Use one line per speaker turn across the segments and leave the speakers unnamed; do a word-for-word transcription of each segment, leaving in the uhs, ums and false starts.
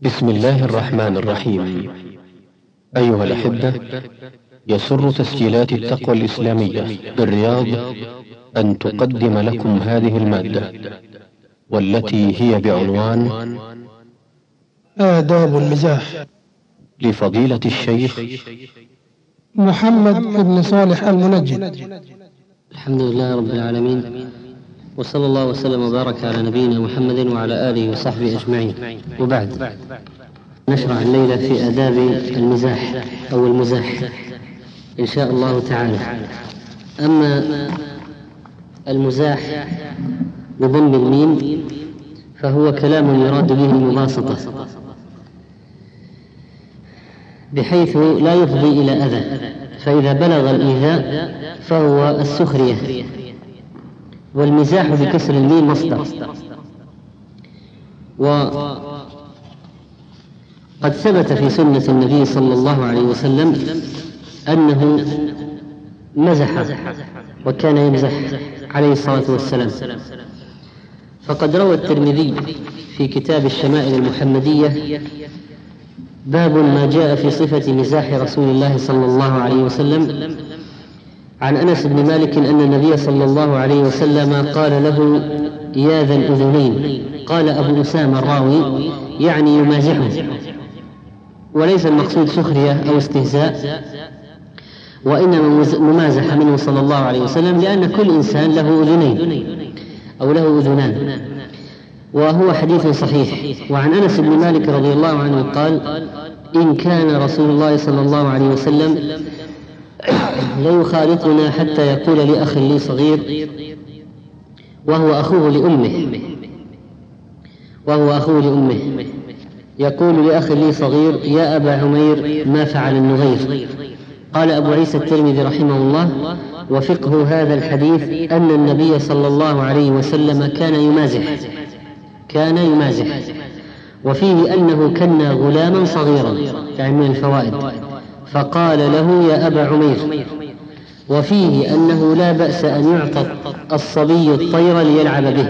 بسم الله الرحمن الرحيم. أيها الأحبة، يسر تسجيلات التقوى الإسلامية بالرياض أن تقدم لكم هذه المادة، والتي هي بعنوان
آداب المزاح،
لفضيلة الشيخ
محمد بن صالح المنجد.
الحمد لله رب العالمين، وصلى الله وسلم وبارك على نبينا محمد وعلى آله وصحبه أجمعين، وبعد. نشرع الليلة في آداب المزاح أو المزاح إن شاء الله تعالى. أما المزاح بضم الميم فهو كلام يراد به المباسطة، بحيث لا يفضي إلى أذى، فإذا بلغ الإيذاء فهو السخرية. والمزاح بكسر الميم مصدر. وقد ثبت في سنة النبي صلى الله عليه وسلم أنه مزح وكان يمزح عليه الصلاة والسلام، فقد روى الترمذي في كتاب الشمائل المحمدية باب ما جاء في صفة مزاح رسول الله صلى الله عليه وسلم عن أنس بن مالك أن النبي صلى الله عليه وسلم قال له: يا ذا الأذنين. قال أبو أسامة الراوي: يعني يمازحه، وليس المقصود سخرية أو استهزاء، وإنما ممازح منه صلى الله عليه وسلم، لأن كل إنسان له أذنين أو له أذنان، وهو حديث صحيح. وعن أنس بن مالك رضي الله عنه قال: إن كان رسول الله صلى الله عليه وسلم ليخالطنا حتى يقول لأخ لي صغير وهو أخوه لأمه وهو أخوه لأمه يقول لأخ لي صغير: يا أبا عمير، ما فعل النغير؟ قال أبو عيسى الترمذي رحمه الله: وفقه هذا الحديث أن النبي صلى الله عليه وسلم كان يمازح كان يمازح وفيه أنه كان غلاما صغيرا، يعني من الفوائد، فقال له: يا أبا عمير. وفيه أنه لا بأس أن يعطى الصبي الطير ليلعب به،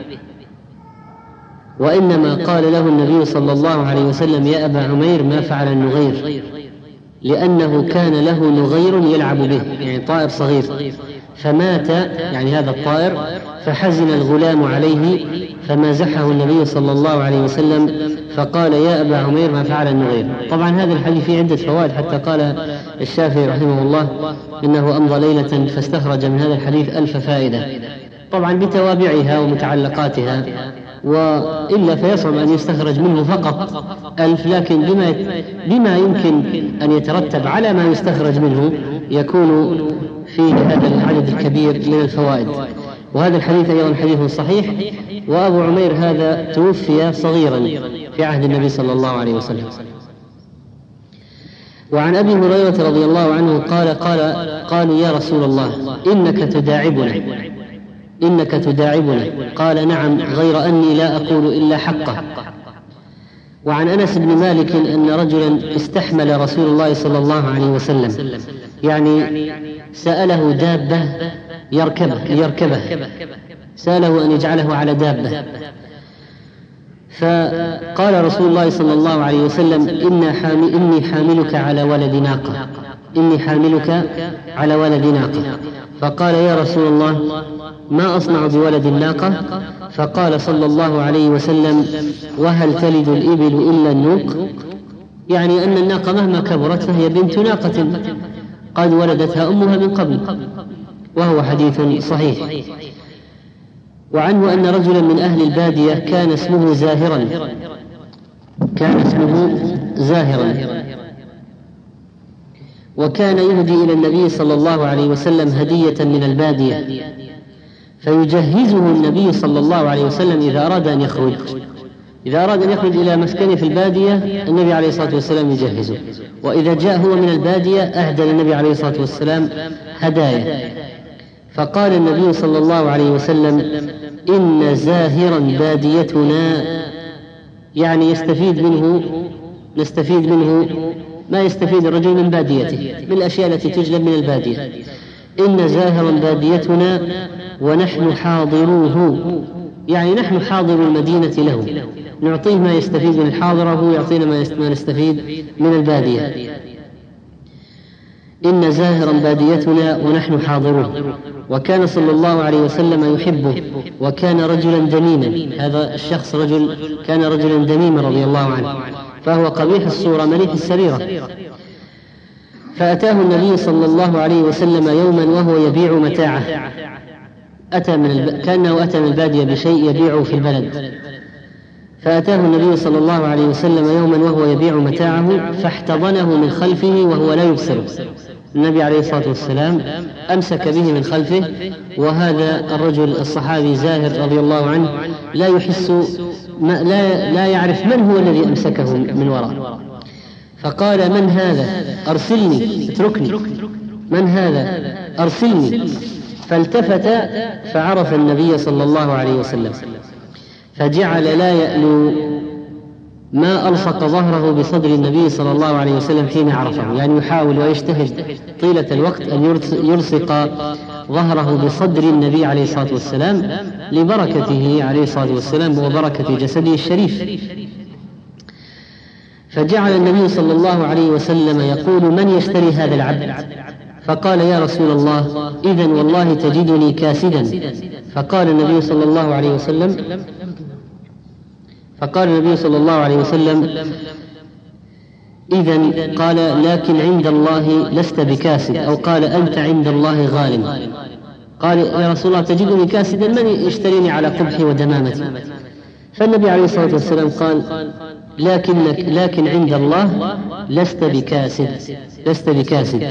وإنما قال له النبي صلى الله عليه وسلم: يا أبا عمير، ما فعل النغير؟ لأنه كان له نغير يلعب به، يعني طائر صغير، فمات يعني هذا الطائر، فحزن الغلام عليه فمازحه النبي صلى الله عليه وسلم فقال: يا أبا عمير، ما فعل النغير. طبعا هذا الحديث فيه عدة فوائد، حتى قال الشافعي رحمه الله إنه أمضى ليلة فاستخرج من هذا الحديث ألف فائدة، طبعا بتوابعها ومتعلقاتها، وإلا فيصعب أن يستخرج منه فقط ألف، لكن بما, بما يمكن أن يترتب على ما يستخرج منه يكون فيه هذا العدد الكبير من الفوائد. وهذا الحديث أيضا حديث صحيح. وأبو عمير هذا توفي صغيرا في عهد النبي صلى الله عليه وسلم. وعن أبي هريرة رضي الله عنه قال قال قالوا: يا رسول الله، إنك تداعبنا إنك تداعبنا قال: نعم، غير أني لا أقول إلا حقه. وعن أنس بن مالك أن رجلا استحمل رسول الله صلى الله عليه وسلم، يعني سأله دابة يركبه يركبه سأله أن يجعله على دابة، فقال رسول الله صلى الله عليه وسلم: إني حاملك على ولد ناقة إني حاملك على ولد ناقة فقال: يا رسول الله، ما أصنع بولد الناقة؟ فقال صلى الله عليه وسلم: وهل تلد الإبل إلا النوق؟ يعني أن الناقة مهما كبرت فهي بنت ناقة قد ولدتها أمها من قبل، وهو حديث صحيح. وعنه أن رجلا من أهل البادية كان اسمه زاهرا كان اسمه زاهرا وكان يهدي إلى النبي صلى الله عليه وسلم هدية من البادية، فيجهزه النبي صلى الله عليه وسلم إذا أراد أن يخرج إذا أراد أن يخرج إلى مسكنه في البادية، النبي عليه الصلاة والسلام يجهزه، وإذا جاء هو من البادية أهدى للنبي عليه الصلاة والسلام هدايا. فقال النبي صلى الله عليه وسلم: إن زاهرا باديتنا، يعني يستفيد منه نستفيد منه ما يستفيد الرجل من باديته من الأشياء التي تجلب من البادية. إن زاهرا باديتنا ونحن حاضروه، يعني نحن حاضر المدينة له، نعطيه ما يستفيد من الحاضر وهو يعطينا ما نستفيد من البادية. إن زاهرا باديتنا ونحن حاضرون. وكان صلى الله عليه وسلم يحبه وكان رجلا دميما. هذا الشخص رجل كان رجلا دميما رضي الله عنه، فهو قبيح الصورة مليح السريرة. فأتاه النبي صلى الله عليه وسلم يوما وهو يبيع متاعه، أتى من الب... كأنه أتى من البادية بشيء يبيعه في البلد. فأتاه النبي صلى الله عليه وسلم يوما وهو يبيع متاعه فاحتضنه من خلفه وهو لا يبصر. النبي عليه الصلاة والسلام أمسك به من خلفه، وهذا الرجل الصحابي زاهر رضي الله عنه لا يحس ما لا, لا يعرف من هو الذي أمسكه من وراء. فقال: من هذا؟ أرسلني، اتركني. من هذا؟ أرسلني. فالتفت فعرف النبي صلى الله عليه وسلم، فجعل لا يألو ما ألصق ظهره بصدر النبي صلى الله عليه وسلم حين عرفه، يعني يحاول ويجتهد طيلة الوقت أن يلصق ظهره بصدر النبي عليه الصلاة والسلام لبركته عليه الصلاة والسلام وبركة جسده الشريف. فجعل النبي صلى الله عليه وسلم يقول: من يشتري هذا العبد؟ فقال: يا رسول الله، إذن والله تجدني كاسدا. فقال النبي صلى الله عليه وسلم فقال النبي صلى الله عليه وسلم: إذن قال: لكن عند الله لست بكاسد، أو قال: أنت عند الله غال. قال: يا رسول الله تجدني كاسدا، من يشتريني على قبحي ودمامتي؟ فالنبي عليه الصلاة والسلام قال: لكنك لكن عند الله لست بكاسد لست بكاسد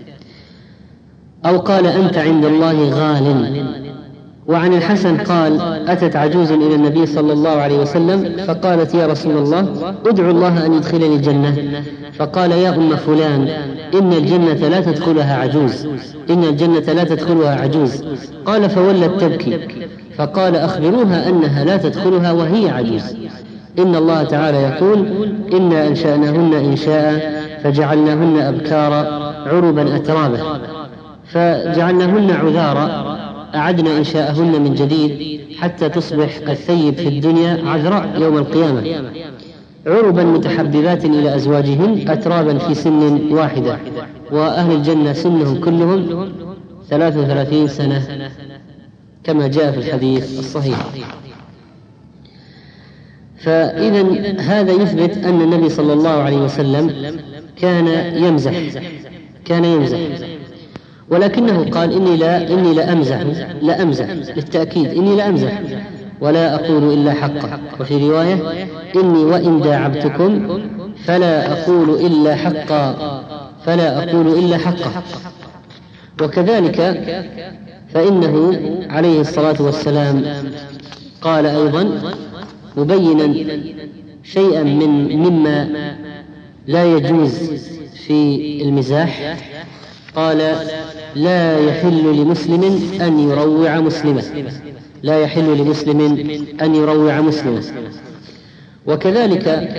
أو قال: أنت عند الله غال. وعن الحسن قال: أتت عجوز إلى النبي صلى الله عليه وسلم فقالت: يا رسول الله، ادعو الله أن يدخلني الجنة. فقال: يا أم فلان، إن الجنة لا تدخلها عجوز إن الجنة لا تدخلها عجوز. قال: فولت تبكي. فقال: أخبروها أنها لا تدخلها وهي عجوز. إن الله تعالى يقول: إنا أنشأناهن إنشاء فجعلناهن أبكارا عربا أترابا. فجعلناهن عذارا، أعدنا إنشاءهن من جديد حتى تصبح الثيب في الدنيا عذراء يوم القيامة. عربا متحببات إلى أزواجهن أترابا في سن واحدة. وأهل الجنة سنهم كلهم ثلاث وثلاثين سنة كما جاء في الحديث الصحيح. فإذا هذا يثبت أن النبي صلى الله عليه وسلم كان يمزح كان يمزح ولكنه قال: إني لا إني لا أمزح لا أمزح للتأكيد، إني لا أمزح ولا أقول إلا حقا. وفي رواية: إني وإن داعبتكم فلا أقول إلا حقا فلا أقول إلا حقا. وكذلك فإنه عليه الصلاة والسلام قال أيضا مبينا شيئا من مما لا يجوز في المزاح، قال: لا يحل لمسلم أن يروع مسلما لا يحل لمسلم أن يروع مسلما. وكذلك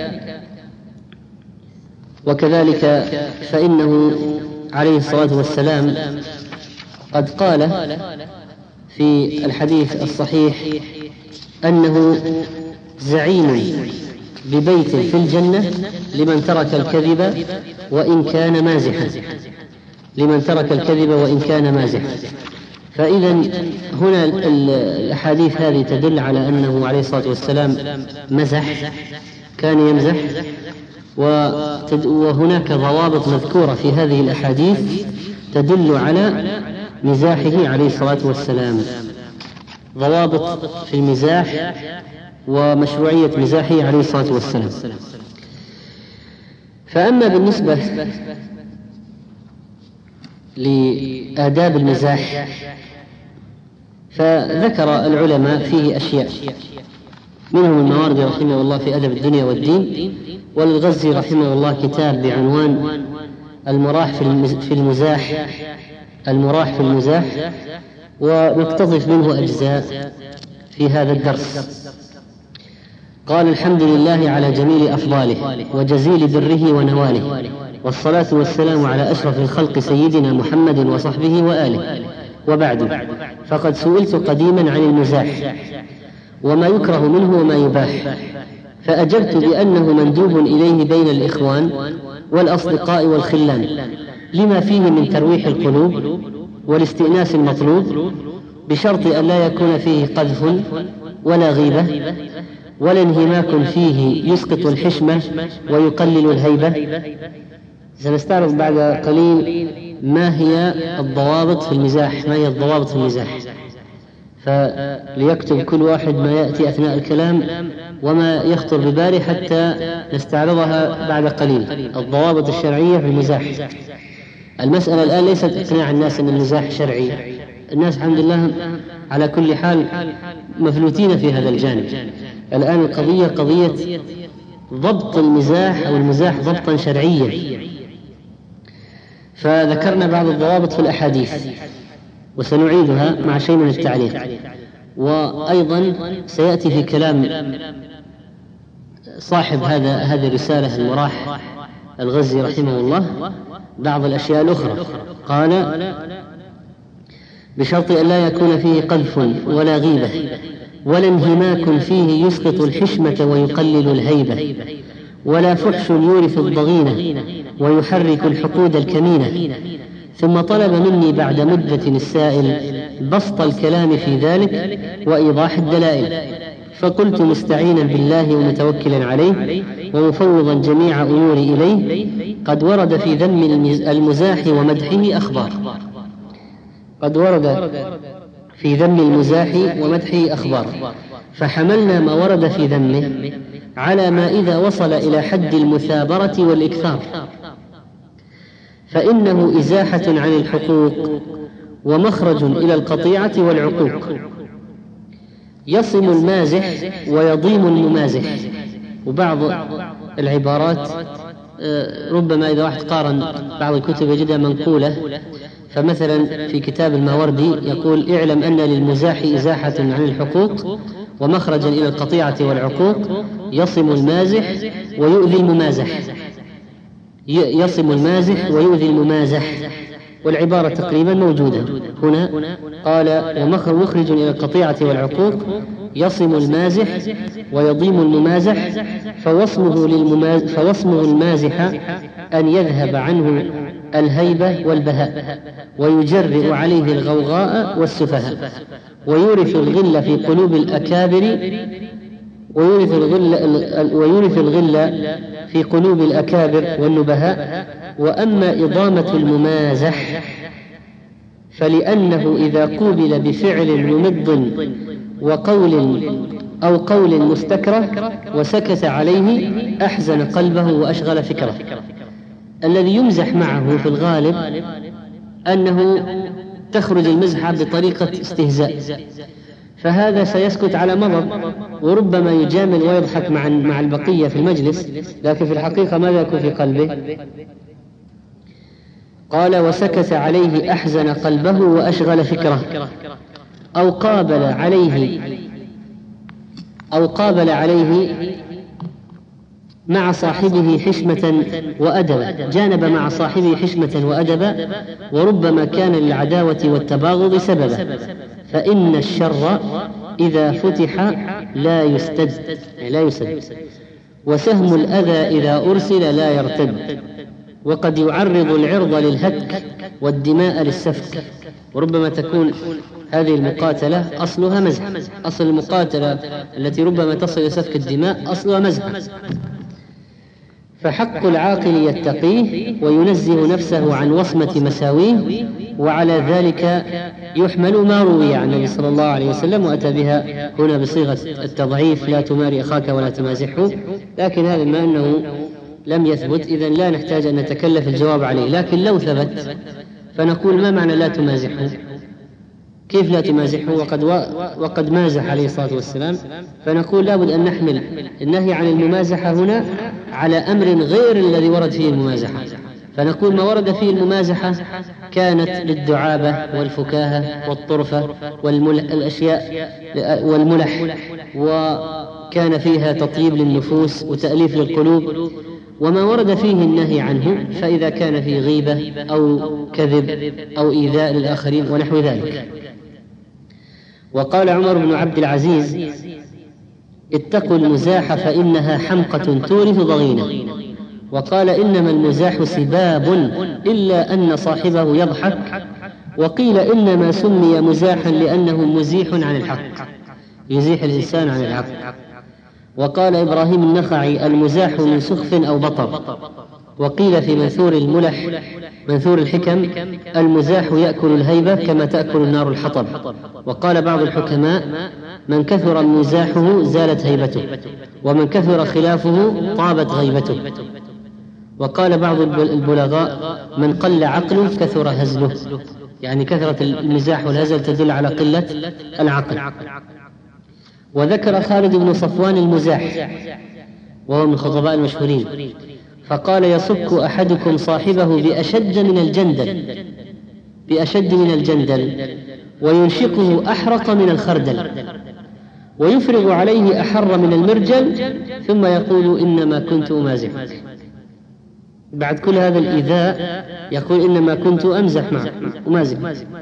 وكذلك فإنه عليه الصلاة والسلام قد قال في الحديث الصحيح أنه زعيم ببيت في الجنة لمن ترك الكذب وإن كان مازحا لمن ترك الكذب وإن كان مازحا. فإذا هنا الأحاديث هذه تدل على أنه عليه الصلاة والسلام مزح، كان يمزح. وهناك ضوابط مذكورة في هذه الأحاديث تدل على مزاحه عليه الصلاة والسلام، ضوابط في المزاح ومشروعية مزاحه عليه الصلاة والسلام. فأما بالنسبة لآداب المزاح فذكر العلماء فيه أشياء، منهم الماوردي رحمه الله في أدب الدنيا والدين، والغزي رحمه الله كتاب بعنوان المراح في المزاح المراح في المزاح ونقتطف منه أجزاء في هذا الدرس. قال: الحمد لله على جميل أفضاله وجزيل بره ونواله، والصلاة والسلام على أشرف الخلق سيدنا محمد وصحبه وآله، وبعد، فقد سئلت قديما عن المزاح وما يكره منه وما يباح، فأجبت بأنه مندوب إليه بين الإخوان والأصدقاء والخلان، لما فيه من ترويح القلوب والاستئناس المطلوب، بشرط أن لا يكون فيه قذف ولا غيبة ولا انهماك فيه يسقط الحشمة ويقلل الهيبة. سنستعرض بعد قليل ما هي الضوابط في المزاح، ما هي الضوابط في المزاح، فليكتب كل واحد ما يأتي أثناء الكلام وما يخطر بباله حتى نستعرضها بعد قليل. الضوابط الشرعية في المزاح. المسألة الآن ليست إقناع الناس أن المزاح شرعي، الناس الحمد لله على كل حال مفلوتين في هذا الجانب. الآن القضية قضية ضبط المزاح أو المزاح ضبطا شرعيا. فذكرنا بعض الضوابط في الأحاديث وسنعيدها مع شيء من التعليق، وأيضا سيأتي في كلام صاحب هذا هذه الرسالة المراح الغزي رحمه الله بعض الأشياء الأخرى. قال: بشرط أن لا يكون فيه قذف ولا غيبة ولا انهماك فيه يسقط الحشمة ويقلل الهيبة، ولا فحش يورث الضغينة ويحرك الحقود الكمينة. ثم طلب مني بعد مدة السائل بسط الكلام في ذلك وإيضاح الدلائل، فقلت مستعينا بالله ومتوكلا عليه ومفوضا جميع أموري إليه: قد ورد في ذم المزاح ومدحه أخبار قد ورد في ذم المزاح ومدحه أخبار فحملنا ما ورد في ذمه على ما إذا وصل إلى حد المثابرة والإكثار، فإنه إزاحة عن الحقوق ومخرج إلى القطيعة والعقوق، يصم المازح ويضيم الممازح. وبعض العبارات ربما إذا واحد قارن بعض الكتب يجدها منقولة، فمثلا في كتاب الماوردي يقول: اعلم أن للمزاح إزاحة عن الحقوق ومخرجا إلى القطيعة والعقوق، يصم المازح ويؤذي الممازح يصم المازح ويؤذي الممازح والعبارة تقريبا موجودة هنا. قال: ومخرج إلى القطيعة والعقوق يصم المازح ويضيم الممازح، فوصمه, للمماز فوصمه المازح أن يذهب عنه الهيبة والبهاء ويجرئ عليه الغوغاء والسفهاء، ويورث الغل في قلوب الأكابر ويورث الغل, ويورث الغل في قلوب الأكابر والنبهاء. وأما إضامة الممازح فلأنه إذا قوبل بفعل ممض وقول أو قول مستكره وسكت عليه أحزن قلبه وأشغل فكره. الذي يمزح معه في الغالب أنه تخرج المزحة بطريقة استهزاء، فهذا سيسكت على مضض وربما يجامل ويضحك مع مع البقية في المجلس، لكن في الحقيقة ماذا يكون في قلبه؟ قال: وسكت عليه أحزن قلبه وأشغل فكره، أو قابل عليه أو قابل عليه مع صاحبه حشمة وأدبا، جانب مع صاحبه حشمة وأدبا، وربما كان للعداوة والتباغض سببا، فإن الشر إذا فتح لا يستد لا يسد، وسهم الأذى إذا أرسل لا يرتد، وقد يعرض العرض للهتك والدماء للسفك. وربما تكون هذه المقاتلة أصلها مزح، أصل المقاتلة التي ربما تصل إلى سفك الدماء أصلها مزح. فحق العاقل يتقيه وينزه نفسه عن وصمة مساويه، وعلى ذلك يحمل ما روي عن النبي صلى الله عليه وسلم، وأتى بها هنا بصيغة التضعيف: لا تماري أخاك ولا تمازحه. لكن هذا ما أنه لم يثبت إذن لا نحتاج أن نتكلف الجواب عليه. لكن لو ثبت فنقول: ما معنى لا تمازحه؟ كيف لا تمازحه وقد, وقد مازح عليه الصلاة والسلام؟ فنقول لابد أن نحمل النهي عن الممازحة هنا على أمر غير الذي ورد فيه الممازحة، فنقول ما ورد فيه الممازحة كانت للدعابة والفكاهة والطرفة والأشياء والملح، وكان فيها تطيب للنفوس وتأليف للقلوب. وما ورد فيه النهي عنه فإذا كان فيه غيبة أو كذب أو إيذاء للآخرين ونحو ذلك. وقال عمر بن عبد العزيز: اتقوا المزاح فإنها حمقة تورث ضغينة. وقال إنما المزاح سباب إلا أن صاحبه يضحك. وقيل إنما سمي مزاحا لأنه مزيح عن الحق، يزيح الإنسان عن الحق. وقال إبراهيم النخعي المزاح من سخف أو بطر. وقيل في منثور الملح منثور الحكم المزاح يأكل الهيبة كما تأكل النار الحطب. وقال بعض الحكماء من كثر مزاحه زالت هيبته، ومن كثر خلافه طابت غيبته. وقال بعض البلغاء من قل عقله كثر هزله، يعني كثرة المزاح والهزل تدل على قلة العقل. وذكر خالد بن صفوان المزاح وهو من الخطباء المشهورين، فقال يصك أحدكم صاحبه بأشد من الجندل بأشد من الجندل وينشقه أحرق من الخردل ويفرغ عليه أحر من المرجل ثم يقول إنما كنت أمازحك. بعد كل هذا الإيذاء يقول إنما كنت أمزح معه أمازح.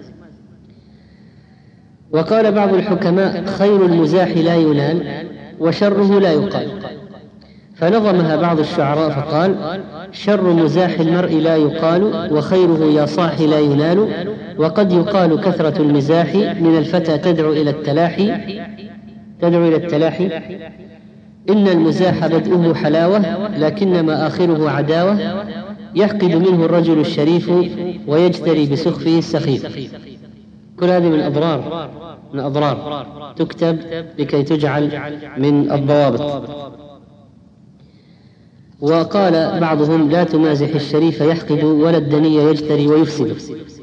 وقال بعض الحكماء خير المزاح لا ينال وشره لا يقال، فنظمها بعض الشعراء فقال شر مزاح المرء لا يقال وخيره يا صاح لا ينال. وقد يقال كثرة المزاح من الفتى تدعو إلى التلاحي تدعو إلى التلاحي إن المزاح بدءه حلاوة لكنما آخره عداوة يحقد منه الرجل الشريف ويجتري بسخفه السخيف. كل هذه من أضرار من أضرار تكتب لكي تجعل من الضوابط. وقال بعضهم لا تمازح الشريف يحقد ولا الدني يجتري ويفسد.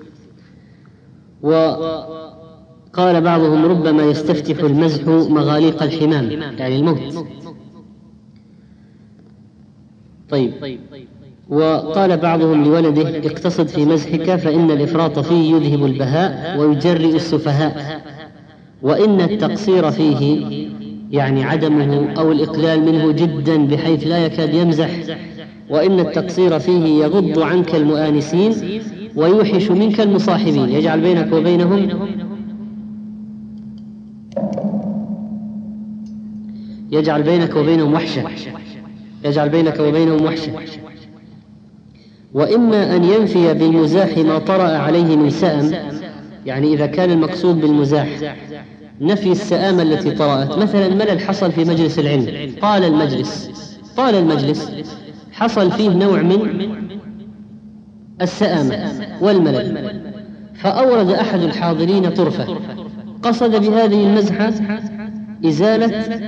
وقال بعضهم ربما يستفتح المزح مغاليق الحمام، يعني الموت. طيب. وقال بعضهم لولده اقتصد في مزحك فإن الإفراط فيه يذهب البهاء ويجرئ السفهاء، وإن التقصير فيه يعني عدمه أو الإقلال منه جدا بحيث لا يكاد يمزح، وإن التقصير فيه يغض عنك المؤانسين ويوحش منك المصاحبين، يجعل بينك وبينهم يجعل بينك وبينهم وحشة يجعل بينك وبينهم وحشة. وإما أن ينفي بالمزاح ما طرأ عليه من سأم، يعني إذا كان المقصود بالمزاح نفي السآمة التي طرأت، مثلا ملل حصل في مجلس العلم، طال المجلس طال المجلس حصل فيه نوع من السآمة والملل، فأورد أحد الحاضرين طرفة قصد بهذه المزحة إزالة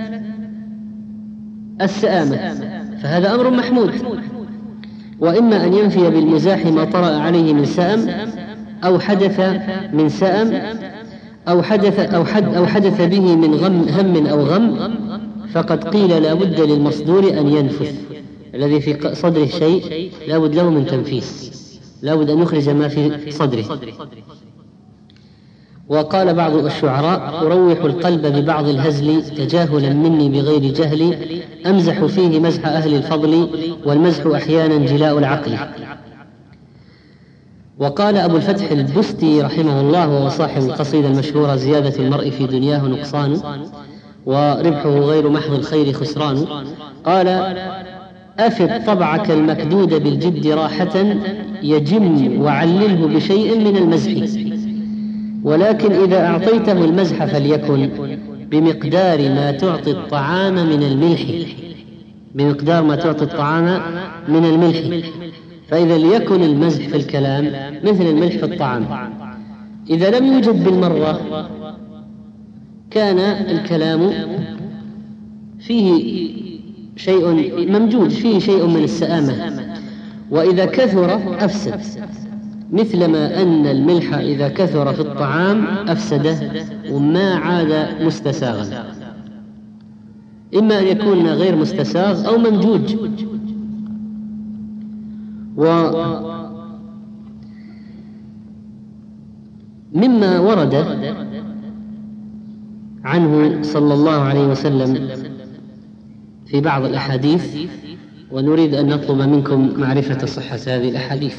السآمة، فهذا أمر محمود. وإما أن ينفي بالمزاح ما طرأ عليه من سأم أو حدث من سأم أو حدث أو حد أو حدث به من غم هم أو غم، فقد قيل لا بد للمصدور أن ينفث، الذي في صدره شيء لا بد له من تنفيس، لا بد أن يخرج ما في صدره. وقال بعض الشعراء أروح القلب ببعض الهزل تجاهلا مني بغير جهل، أمزح فيه مزح أهل الفضل والمزح أحيانا جلاء العقل. وقال أبو الفتح البستي رحمه الله وهو صاحب القصيدة المشهورة زيادة المرء في دنياه نقصان وربحه غير محض الخير خسران، قال أفد طبعك المكدود بالجد راحة يجم وعلله بشيء من المزح، ولكن إذا أعطيته المزح فليكن بمقدار ما تعطي الطعام من الملح بمقدار ما تعطي الطعام من الملح فإذا ليكن المزح في الكلام مثل الملح في الطعام، إذا لم يوجد بالمرة كان الكلام فيه شيء ممجوج، فيه شيء من السآمة، وإذا كثر أفسد، مثلما أن الملح إذا كثر في الطعام أفسده وما عاد مستساغا، إما أن يكون غير مستساغ أو ممجوج. ومما ورد عنه صلى الله عليه وسلم في بعض الأحاديث، ونريد أن نطلب منكم معرفة صحة هذه الأحاديث،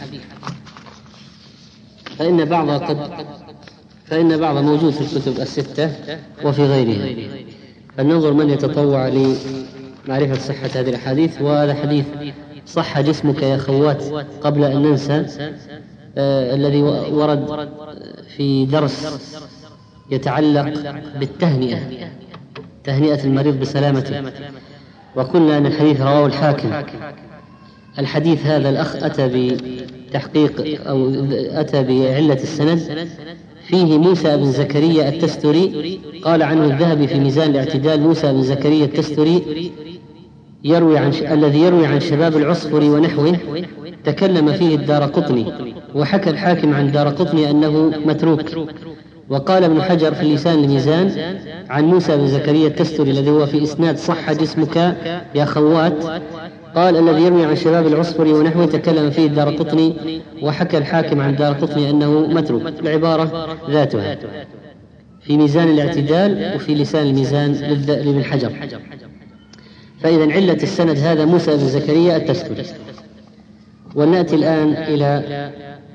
فإن بعض قد فإن بعض موجود في الكتب الستة وفي غيرها. فلننظر من يتطوع لمعرفة صحة هذه الأحاديث. وهذا حديث صح جسمك يا خوات قبل أن ننسى، آه الذي ورد في درس يتعلق بالتهنئة، تهنئة المريض بسلامته، وقلنا أن الحديث رواه الحاكم. الحديث هذا الأخ أتى بتحقيق أو أتى بعلة السند، فيه موسى بن زكريا التستري، قال عنه الذهبي في ميزان الاعتدال: موسى بن زكريا التستري يروي عن ش... الذي يروي عن شباب العصفر ونحوه، تكلم فيه الدارقطني، وحكى الحاكم عن الدارقطني أنه متروك. وقال ابن حجر في لسان الميزان عن موسى بن زكريا التستري الذي هو في إسناد صح جسمك يا خوات، قال الذي يروي عن شباب العصفر ونحوه تكلم فيه الدارقطني، وحكى الحاكم عن الدارقطني أنه متروك. العبارة ذاتها في ميزان الاعتدال وفي لسان الميزان لابن حجر. فإذا علة السند هذا موسى بن زكريا التستري. ونأتي الآن إلى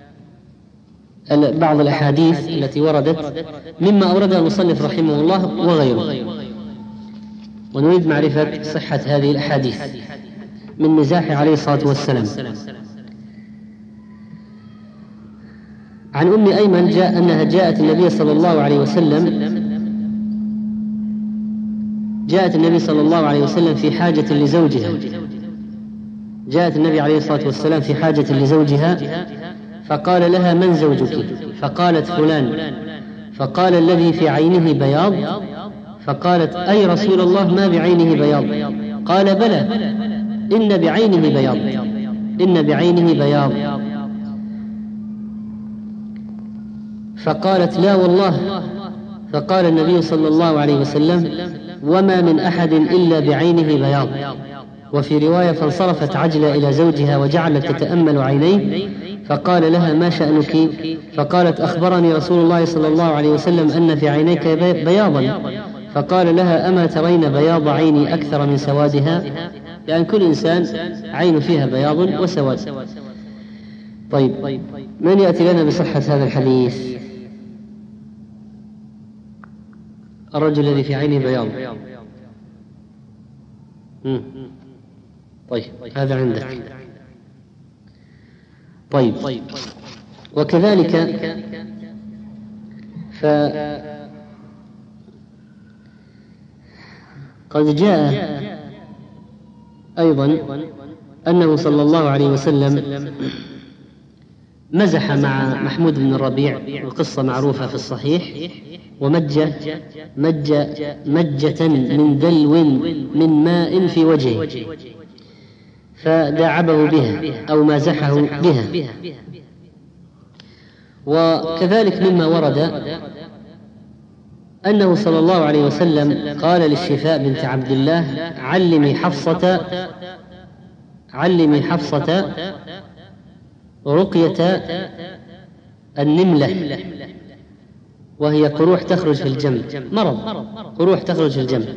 بعض الأحاديث التي وردت مما أوردها المصنف رحمه الله وغيره، ونريد معرفة صحة هذه الأحاديث من مزاحه عليه الصلاة والسلام. عن أم أيمن جاء أنها جاءت النبي صلى الله عليه وسلم جاءت النبي صلى الله عليه وسلم في حاجة لزوجها جاءت النبي عليه الصلاة والسلام في حاجة لزوجها فقال لها: من زوجك؟ فقالت: فلان. فقال: الذي في عينه بياض؟ فقالت: أي رسول الله ما بعينه بياض؟ قال: بلى، إن بعينه بياض إن بعينه بياض فقالت: لا والله. فقال النبي صلى الله عليه وسلم: وما من أحد إلا بعينه بياض. وفي رواية: فانصرفت عجلة إلى زوجها وجعلت تتأمل عينيه، فقال لها: ما شأنك؟ فقالت: أخبرني رسول الله صلى الله عليه وسلم أن في عينيك بياضا. فقال لها: أما ترين بياض عيني أكثر من سوادها؟ يعني كل إنسان عين فيها بياض وسواد. طيب، من يأتي لنا بصحة هذا الحديث؟ الرجل الذي في عينه بياض. مم. طيب، هذا عندك. طيب، وكذلك فقد جاء أيضا أنه صلى الله عليه وسلم مزح مع محمود بن الربيع، القصة معروفة في الصحيح، ومجة مجة مجة من دلو من ماء في وجهه فداعبه بها أو مازحه بها. وكذلك مما ورد أنه صلى الله عليه وسلم قال للشفاء بنت عبد الله: علمي حفصة علمي حفصة رقية النملة، وهي قروح تخرج في الجنب، مرض قروح تخرج في الجنب.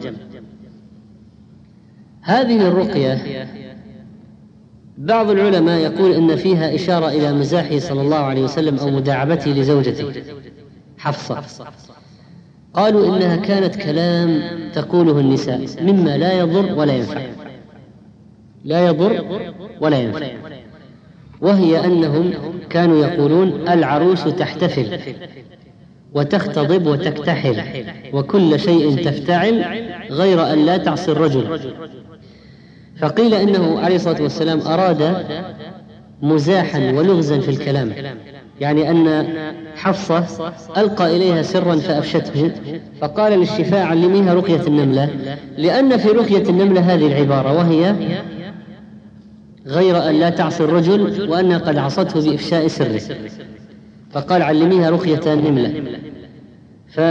هذه الرقية بعض العلماء يقول إن فيها إشارة إلى مزاحه صلى الله عليه وسلم أو مداعبته لزوجته حفصة. قالوا إنها كانت كلام تقوله النساء مما لا يضر ولا ينفع لا يضر ولا ينفع وهي أنهم كانوا يقولون: العروس تحتفل وتختضب وتكتحل وكل شيء تفتعل غير أن لا تعصي الرجل. فقيل إنه عليه الصلاة والسلام أراد مزاحا ولغزا في الكلام، يعني أن حفصة ألقى إليها سرا فأفشته، فقال للشفاء: علميها رقية النملة، لأن في رقية النملة هذه العبارة وهي غير أن لا تعصي الرجل وأنها قد عصته بإفشاء سره، فقال: علميها رقية النملة. ف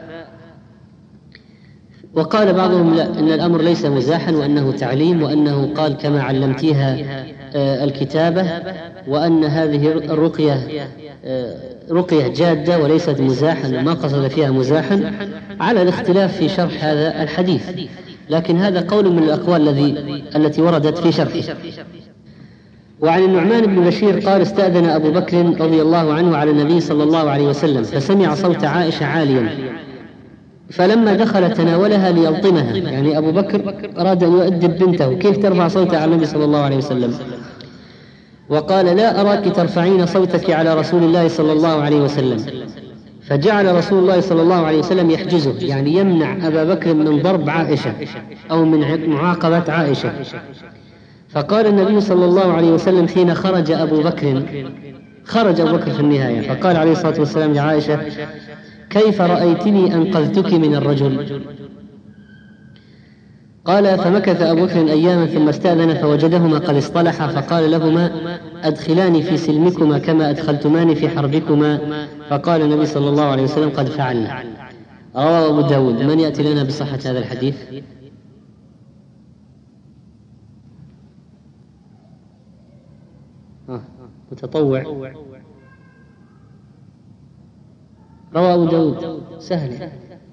وقال بعضهم: لا، إن الأمر ليس مزاحا وأنه تعليم، وأنه قال: كما علمتيها الكتابة، وأن هذه الرقية رقية جادة وليست مزاحا وما قصد فيها مزاحا، على الاختلاف في شرح هذا الحديث، لكن هذا قول من الأقوال الذي التي وردت في شرحه. وعن النعمان بن بشير قال: استأذن أبو بكر رضي الله عنه على النبي صلى الله عليه وسلم فسمع صوت عائشة عاليا، فلما دخل تناولها ليلطمها، يعني أبو بكر أراد أن يؤدب بنته، كيف ترفع صوتها على النبي صلى الله عليه وسلم؟ وقال: لا أراك ترفعين صوتك على رسول الله صلى الله عليه وسلم. فجعل رسول الله صلى الله عليه وسلم يحجزه، يعني يمنع أبا بكر من ضرب عائشة أو من معاقبة عائشة. فقال النبي صلى الله عليه وسلم حين خرج أبو بكر خرج أبو بكر في النهاية، فقال عليه الصلاة والسلام لعائشة: كيف رأيتني أنقذتك من الرجل؟ قال: فمكث أبو بكر أياما ثم استأذن فوجدهما قد اصطلحا، فقال لهما: أدخلاني في سلمكما كما أدخلتماني في حربكما. فقال النبي صلى الله عليه وسلم: قد فعلنا. رواه أبو داود. من يأتي لنا بصحة هذا الحديث؟ آه. متطوع. رواه أبو داود، سهل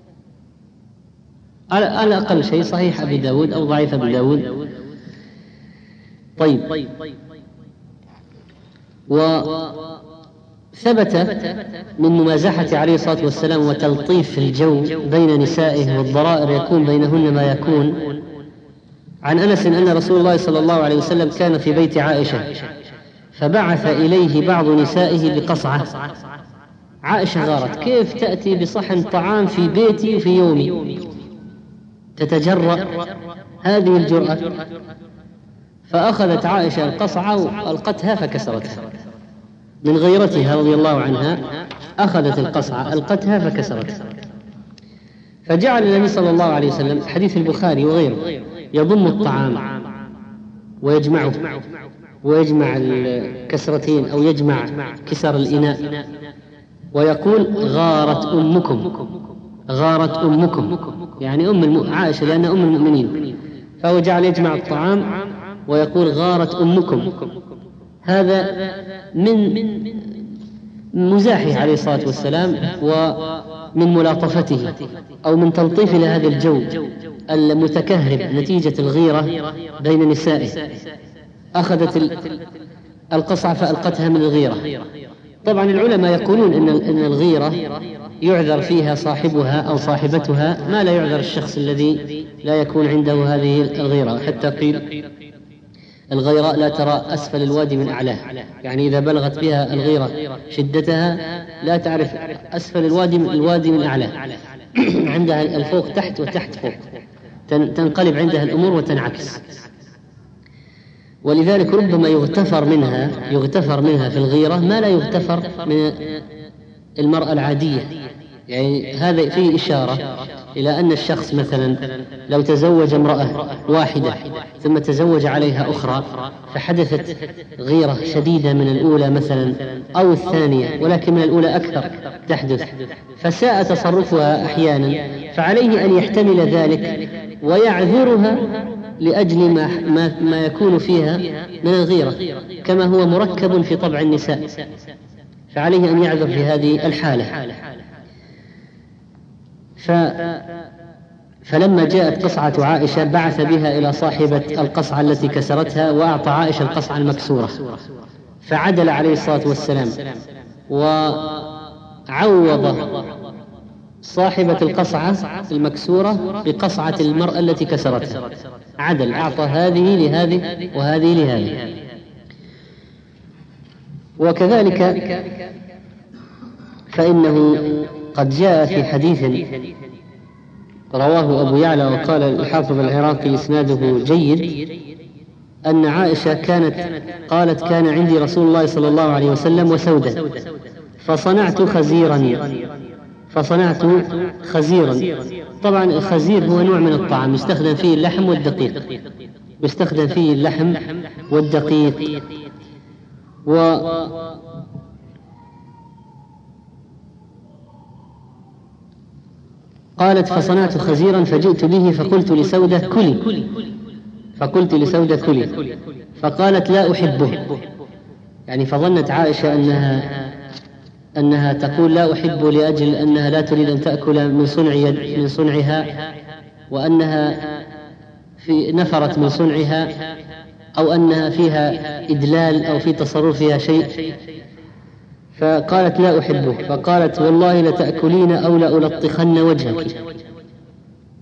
على أقل شيء صحيح أبي داود أو ضعيف أبي داود. طيب، وثبت من ممازحة عليه الصلاة والسلام وتلطيف الجو بين نسائه والضرائر يكون بينهن ما يكون عن أنس أن رسول الله صلى الله عليه وسلم كان في بيت عائشة فبعث إليه بعض نسائه بقصعة. عائشة غارت: كيف تأتي بصحن طعام في بيتي وفي يومي؟ تتجرأ هذه الجرأة. فأخذت عائشة القصعة وألقتها فكسرتها من غيرتها رضي الله عنها. أخذت القصعة ألقتها فكسرتها. فجعل النبي صلى الله عليه وسلم، حديث البخاري وغيره، يضم الطعام ويجمعه ويجمع الكسرتين أو يجمع كسر الإناء ويقول: غارت أمكم، غارت أمكم، يعني أم عائشة لأن أم المؤمنين. فهو جعل يجمع الطعام ويقول: غارت أمكم. هذا من مزاحه عليه الصلاة والسلام ومن ملاطفته أو من تلطيف لهذا الجو المتكهرب نتيجة الغيرة بين نسائه. أخذت القصعة فألقتها من الغيرة. طبعا العلماء يقولون إن إن الغيرة يعذر فيها صاحبها أو صاحبتها ما لا يعذر الشخص الذي لا يكون عنده هذه الغيرة. حتى قيل: الغيرة لا ترى أسفل الوادي من أعلاه، يعني إذا بلغت بها الغيرة شدتها لا تعرف أسفل الوادي من الوادي من أعلاه. عندها الفوق تحت وتحت فوق، تنقلب عندها الأمور وتنعكس. ولذلك ربما يغتفر منها يغتفر منها في الغيرة ما لا يغتفر من المرأة العادية. يعني هذا فيه إشارة إلى أن الشخص مثلا لو تزوج امرأة واحدة ثم تزوج عليها أخرى فحدثت غيرة شديدة من الأولى مثلا أو الثانية، ولكن من الأولى أكثر تحدث، فساء تصرفها أحيانا، فعليه أن يحتمل ذلك ويعذرها لأجل ما, ما, ما يكون فيها من الغيرة، كما هو مركب في طبع النساء، فعليه أن يعذر في هذه الحالة. ف فلما جاءت قصعة عائشة بعث بها إلى صاحبة القصعة التي كسرتها وأعطى عائشة القصعة المكسورة، فعدل عليه الصلاة والسلام وعوض صاحبة القصعة المكسورة بقصعة المرأة التي كسرتها، عدل، أعطى هذه لهذه وهذه لهذه. وكذلك فإنه قد جاء في حديث رواه أبو يعلى وقال الحافظ العراقي إسناده جيد أن عائشة كانت قالت: كان عندي رسول الله صلى الله عليه وسلم وسودة فصنعت خزيرا فصنعت خزيرا طبعا الخزير هو نوع من الطعام يستخدم فيه اللحم والدقيق يستخدم فيه اللحم والدقيق و قالت: فصنعت خزيرا فجئت به فقلت لسودة: كلي، فقلت لسودة: كلي، فقالت: لا أحبه، يعني فظنت عائشة أنها أنها تقول لا أحب لأجل أنها لا تريد أن تأكل من صنع يد من صنعها، وأنها في نفرت من صنعها، أو أنها فيها إدلال أو في تصرفها شيء، فقالت: لا أحبه. فقالت: والله لتأكلين أو لألطخن وجهك،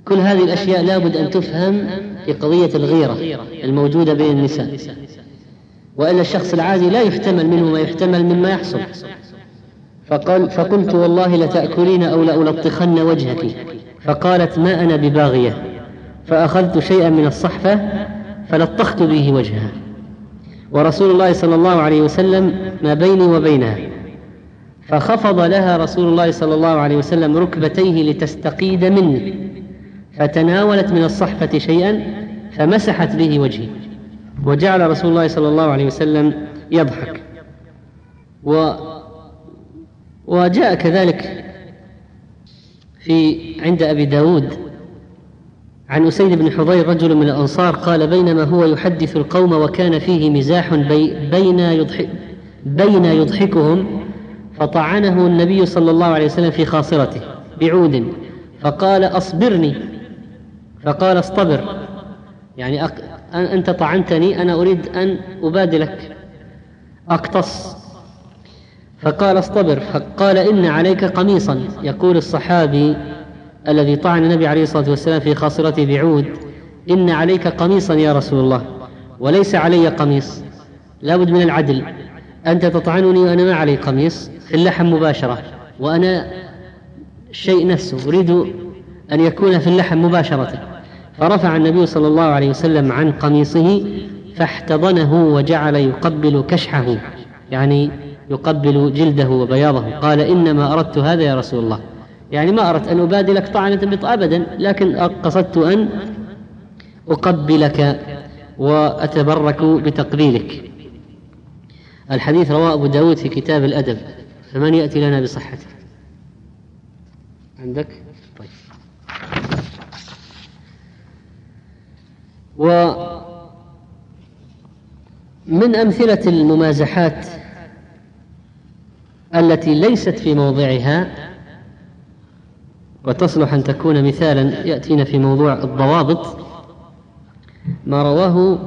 كل هذه الأشياء لابد أن تفهم في قضية الغيرة الموجودة بين النساء، وإلا الشخص العادي لا يحتمل منه ما يحتمل مما يحصل. فقال فقلت والله لتأكلين أو لألطخن وجهك، فقالت ما أنا بباغية، فأخذت شيئا من الصحفة فلطخت به وجهها، ورسول الله صلى الله عليه وسلم ما بيني وبينها، فخفض لها رسول الله صلى الله عليه وسلم ركبتيه لتستقيد منه، فتناولت من الصحفة شيئا فمسحت به وجهي، وجعل رسول الله صلى الله عليه وسلم يضحك. و وجاء كذلك في عند أبي داود عن أسيد بن حضير رجل من الأنصار قال بينما هو يحدث القوم وكان فيه مزاح بي بين, يضحك بين يضحكهم، فطعنه النبي صلى الله عليه وسلم في خاصرته بعود، فقال أصبرني، فقال اصطبر، يعني أق... أنت طعنتني أنا أريد أن أبادلك أقتص، فقال اصطبر، فقال إن عليك قميصا، يقول الصحابي الذي طعن النبي عليه الصلاة والسلام في خاصرته بعود إن عليك قميصا يا رسول الله وليس علي قميص، لابد من العدل، أنت تطعنني وأنا ما علي قميص في اللحم مباشرة، وأنا الشيء نفسه أريد أن يكون في اللحم مباشرة. فرفع النبي صلى الله عليه وسلم عن قميصه فاحتضنه وجعل يقبل كشحه، يعني يقبل جلده وبياضه، قال إنما أردت هذا يا رسول الله، يعني ما أردت أن أبادلك طعنة بط أبدا، لكن قصدت أن أقبلك وأتبرك بتقبيلك. الحديث رواه أبو داود في كتاب الأدب، فمن يأتي لنا بصحته؟ عندك؟ طيب. ومن أمثلة الممازحات التي ليست في موضعها وتصلح أن تكون مثالا يأتينا في موضوع الضوابط ما رواه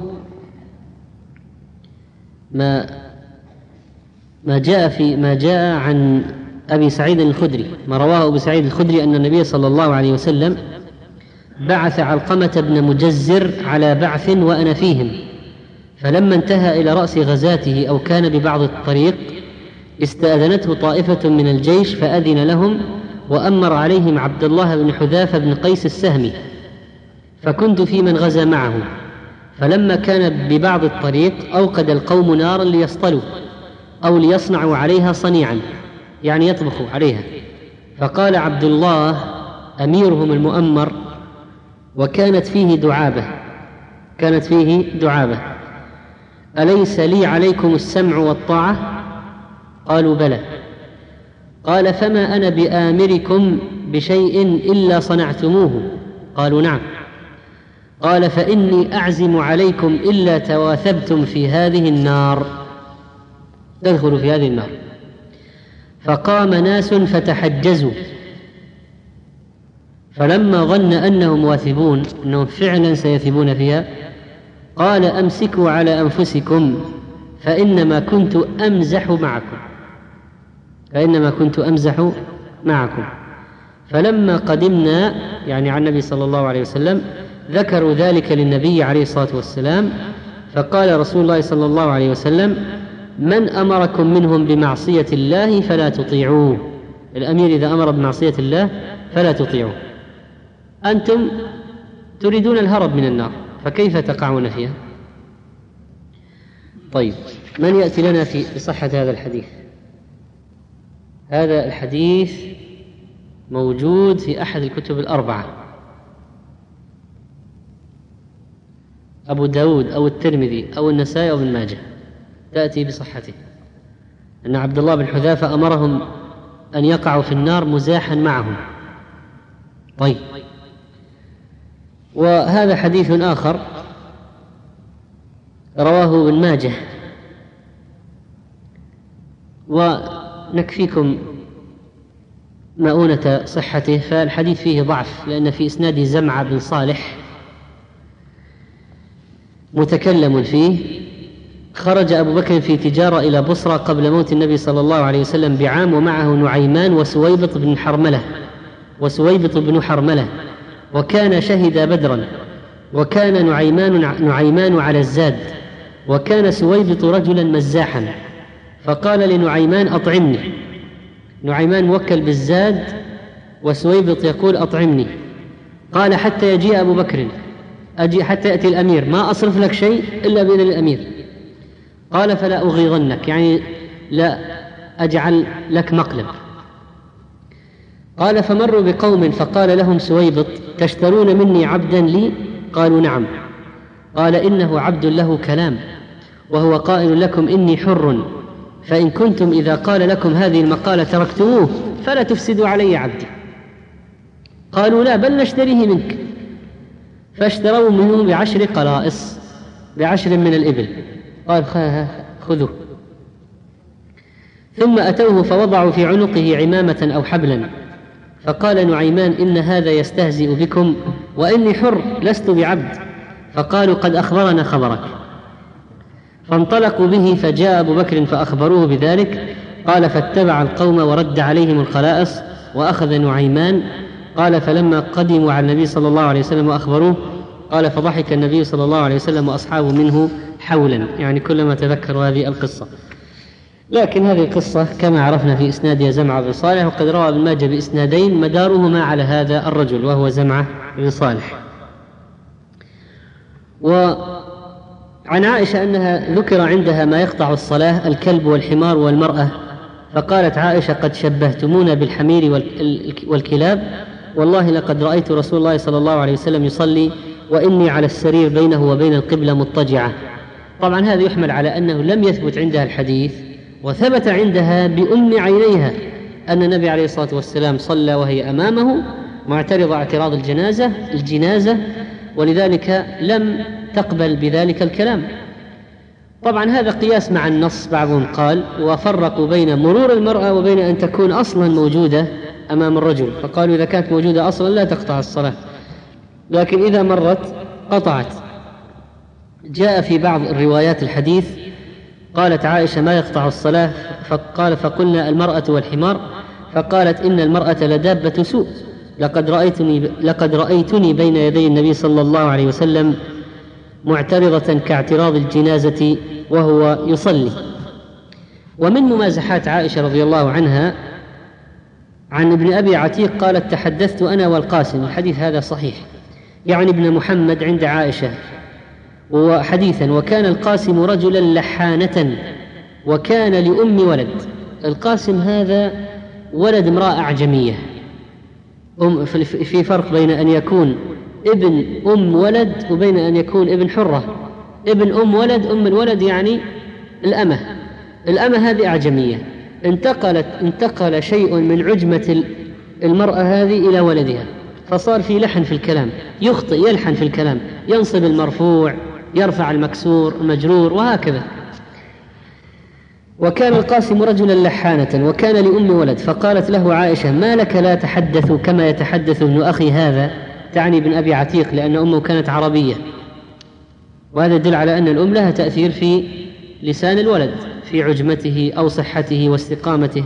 ما ما جاء في ما جاء عن أبي سعيد الخدري، ما رواه أبي سعيد الخدري أن النبي صلى الله عليه وسلم بعث علقمة بن مجزر على بعث وأنا فيهم، فلما انتهى إلى رأس غزاته أو كان ببعض الطريق استأذنته طائفة من الجيش فأذن لهم، وأمر عليهم عبد الله بن حذافة بن قيس السهمي، فكنت في من غزا معه، فلما كان ببعض الطريق أوقد القوم نارا ليصطلوا أو ليصنعوا عليها صنيعا، يعني يطبخوا عليها، فقال عبد الله أميرهم المؤمر وكانت فيه دعابة كانت فيه دعابة أليس لي عليكم السمع والطاعة؟ قالوا بلى. قال فما أنا بآمركم بشيء إلا صنعتموه؟ قالوا نعم. قال فإني أعزم عليكم إلا تواثبتم في هذه النار، تدخلوا في هذه النار. فقام ناس فتحجزوا، فلما ظن أنهم واثبون أنهم فعلا سيثبون فيها قال أمسكوا على أنفسكم فإنما كنت أمزح معكم فإنما كنت أمزح معكم فلما قدمنا، يعني عن النبي صلى الله عليه وسلم، ذكروا ذلك للنبي عليه الصلاة والسلام، فقال رسول الله صلى الله عليه وسلم من أمركم منهم بمعصية الله فلا تطيعوه. الأمير إذا أمر بمعصية الله فلا تطيعوه. أنتم تريدون الهرب من النار، فكيف تقعون فيها؟ طيب، من يأتي لنا في صحة هذا الحديث؟ هذا الحديث موجود في أحد الكتب الأربعة، أبو داود أو الترمذي أو النسائي أو ابن ماجه، تأتي بصحته أن عبد الله بن حذافة أمرهم أن يقعوا في النار مزاحا معهم. طيب، وهذا حديث آخر رواه ابن ماجه، ونكفيكم مؤونة صحته، فالحديث فيه ضعف لأن في إسناد زمعة بن صالح متكلم فيه. خرج أبو بكر في تجارة إلى بصرى قبل موت النبي صلى الله عليه وسلم بعام، ومعه نعيمان وسويبط بن حرملة وسويبط بن حرملة وكان شهد بدرا، وكان نعيمان, نعيمان على الزاد، وكان سويبط رجلا مزاحا، فقال لنعيمان أطعمني. نعيمان موكل بالزاد وسويبط يقول أطعمني. قال حتى يجيء أبو بكر، أجي حتى يأتي الأمير، ما أصرف لك شيء إلا بإذن الأمير. قال فلا أغيظنك، يعني لا أجعل لك مقلب. قال فمروا بقوم فقال لهم سويبط تشترون مني عبدا لي؟ قالوا نعم. قال إنه عبد له كلام، وهو قائل لكم إني حر، فإن كنتم إذا قال لكم هذه المقالة تركتموه فلا تفسدوا علي عبدي. قالوا لا، بل نشتريه منك. فاشتروا منه بعشر قلائص، بعشر من الإبل. قال خذوه. ثم أتوه فوضعوا في عنقه عمامة أو حبلا، فقال نعيمان إن هذا يستهزئ بكم وإني حر لست بعبد. فقالوا قد أخبرنا خبرك. فانطلقوا به، فجاء أبو بكر فأخبروه بذلك. قال فاتبع القوم ورد عليهم الخلائص وأخذ نعيمان. قال فلما قدموا على النبي صلى الله عليه وسلم وأخبروه قال فضحك النبي صلى الله عليه وسلم وأصحابه منه حولا، يعني كلما تذكروا هذه القصة. لكن هذه القصة كما عرفنا في إسنادها زمعة بن صالح، وقد روى ابن ماجه بإسنادين مدارهما على هذا الرجل وهو زمعة بن صالح. وعن عائشة أنها ذكر عندها ما يقطع الصلاة: الكلب والحمار والمرأة. فقالت عائشة قد شبهتمونا بالحمير والكلاب، والله لقد رأيت رسول الله صلى الله عليه وسلم يصلي وإني على السرير بينه وبين القبلة مضطجعة. طبعا هذا يحمل على أنه لم يثبت عندها الحديث، وثبت عندها بأم عينيها أن النبي عليه الصلاة والسلام صلى وهي أمامه معترضة اعتراض الجنازة الجنازة ولذلك لم تقبل بذلك الكلام. طبعا هذا قياس مع النص. بعضهم قال وفرقوا بين مرور المرأة وبين أن تكون أصلا موجودة أمام الرجل، فقالوا إذا كانت موجودة أصلا لا تقطع الصلاة، لكن إذا مرت قطعت. جاء في بعض الروايات الحديث قالت عائشة ما يقطع الصلاة، فقال فقلنا المرأة والحمار، فقالت إن المرأة لدابة سوء، لقد رأيتني, لقد رأيتني بين يدي النبي صلى الله عليه وسلم معترضة كاعتراض الجنازة وهو يصلي. ومن ممازحات عائشة رضي الله عنها عن ابن أبي عتيق قالت تحدثت أنا والقاسم، الحديث هذا صحيح، يعني ابن محمد عند عائشة وحديثا، وكان القاسم رجلا لحانة وكان لأم ولد. القاسم هذا ولد امرأة أعجمية، في فرق بين أن يكون ابن أم ولد وبين أن يكون ابن حرة. ابن أم ولد، أم الولد يعني الأمة، الأمة هذه أعجمية، انتقلت انتقل شيء من عجمة المرأة هذه إلى ولدها، فصار في لحن في الكلام، يخطئ يلحن في الكلام، ينصب المرفوع يرفع المكسور المجرور وهكذا. وكان القاسم رجلا لحانة وكان لأم ولد. فقالت له عائشة ما لك لا تحدث كما يتحدث ابن أخي هذا، تعني ابن أبي عتيق لأن أمه كانت عربية، وهذا يدل على أن الأم لها تأثير في لسان الولد في عجمته أو صحته واستقامته.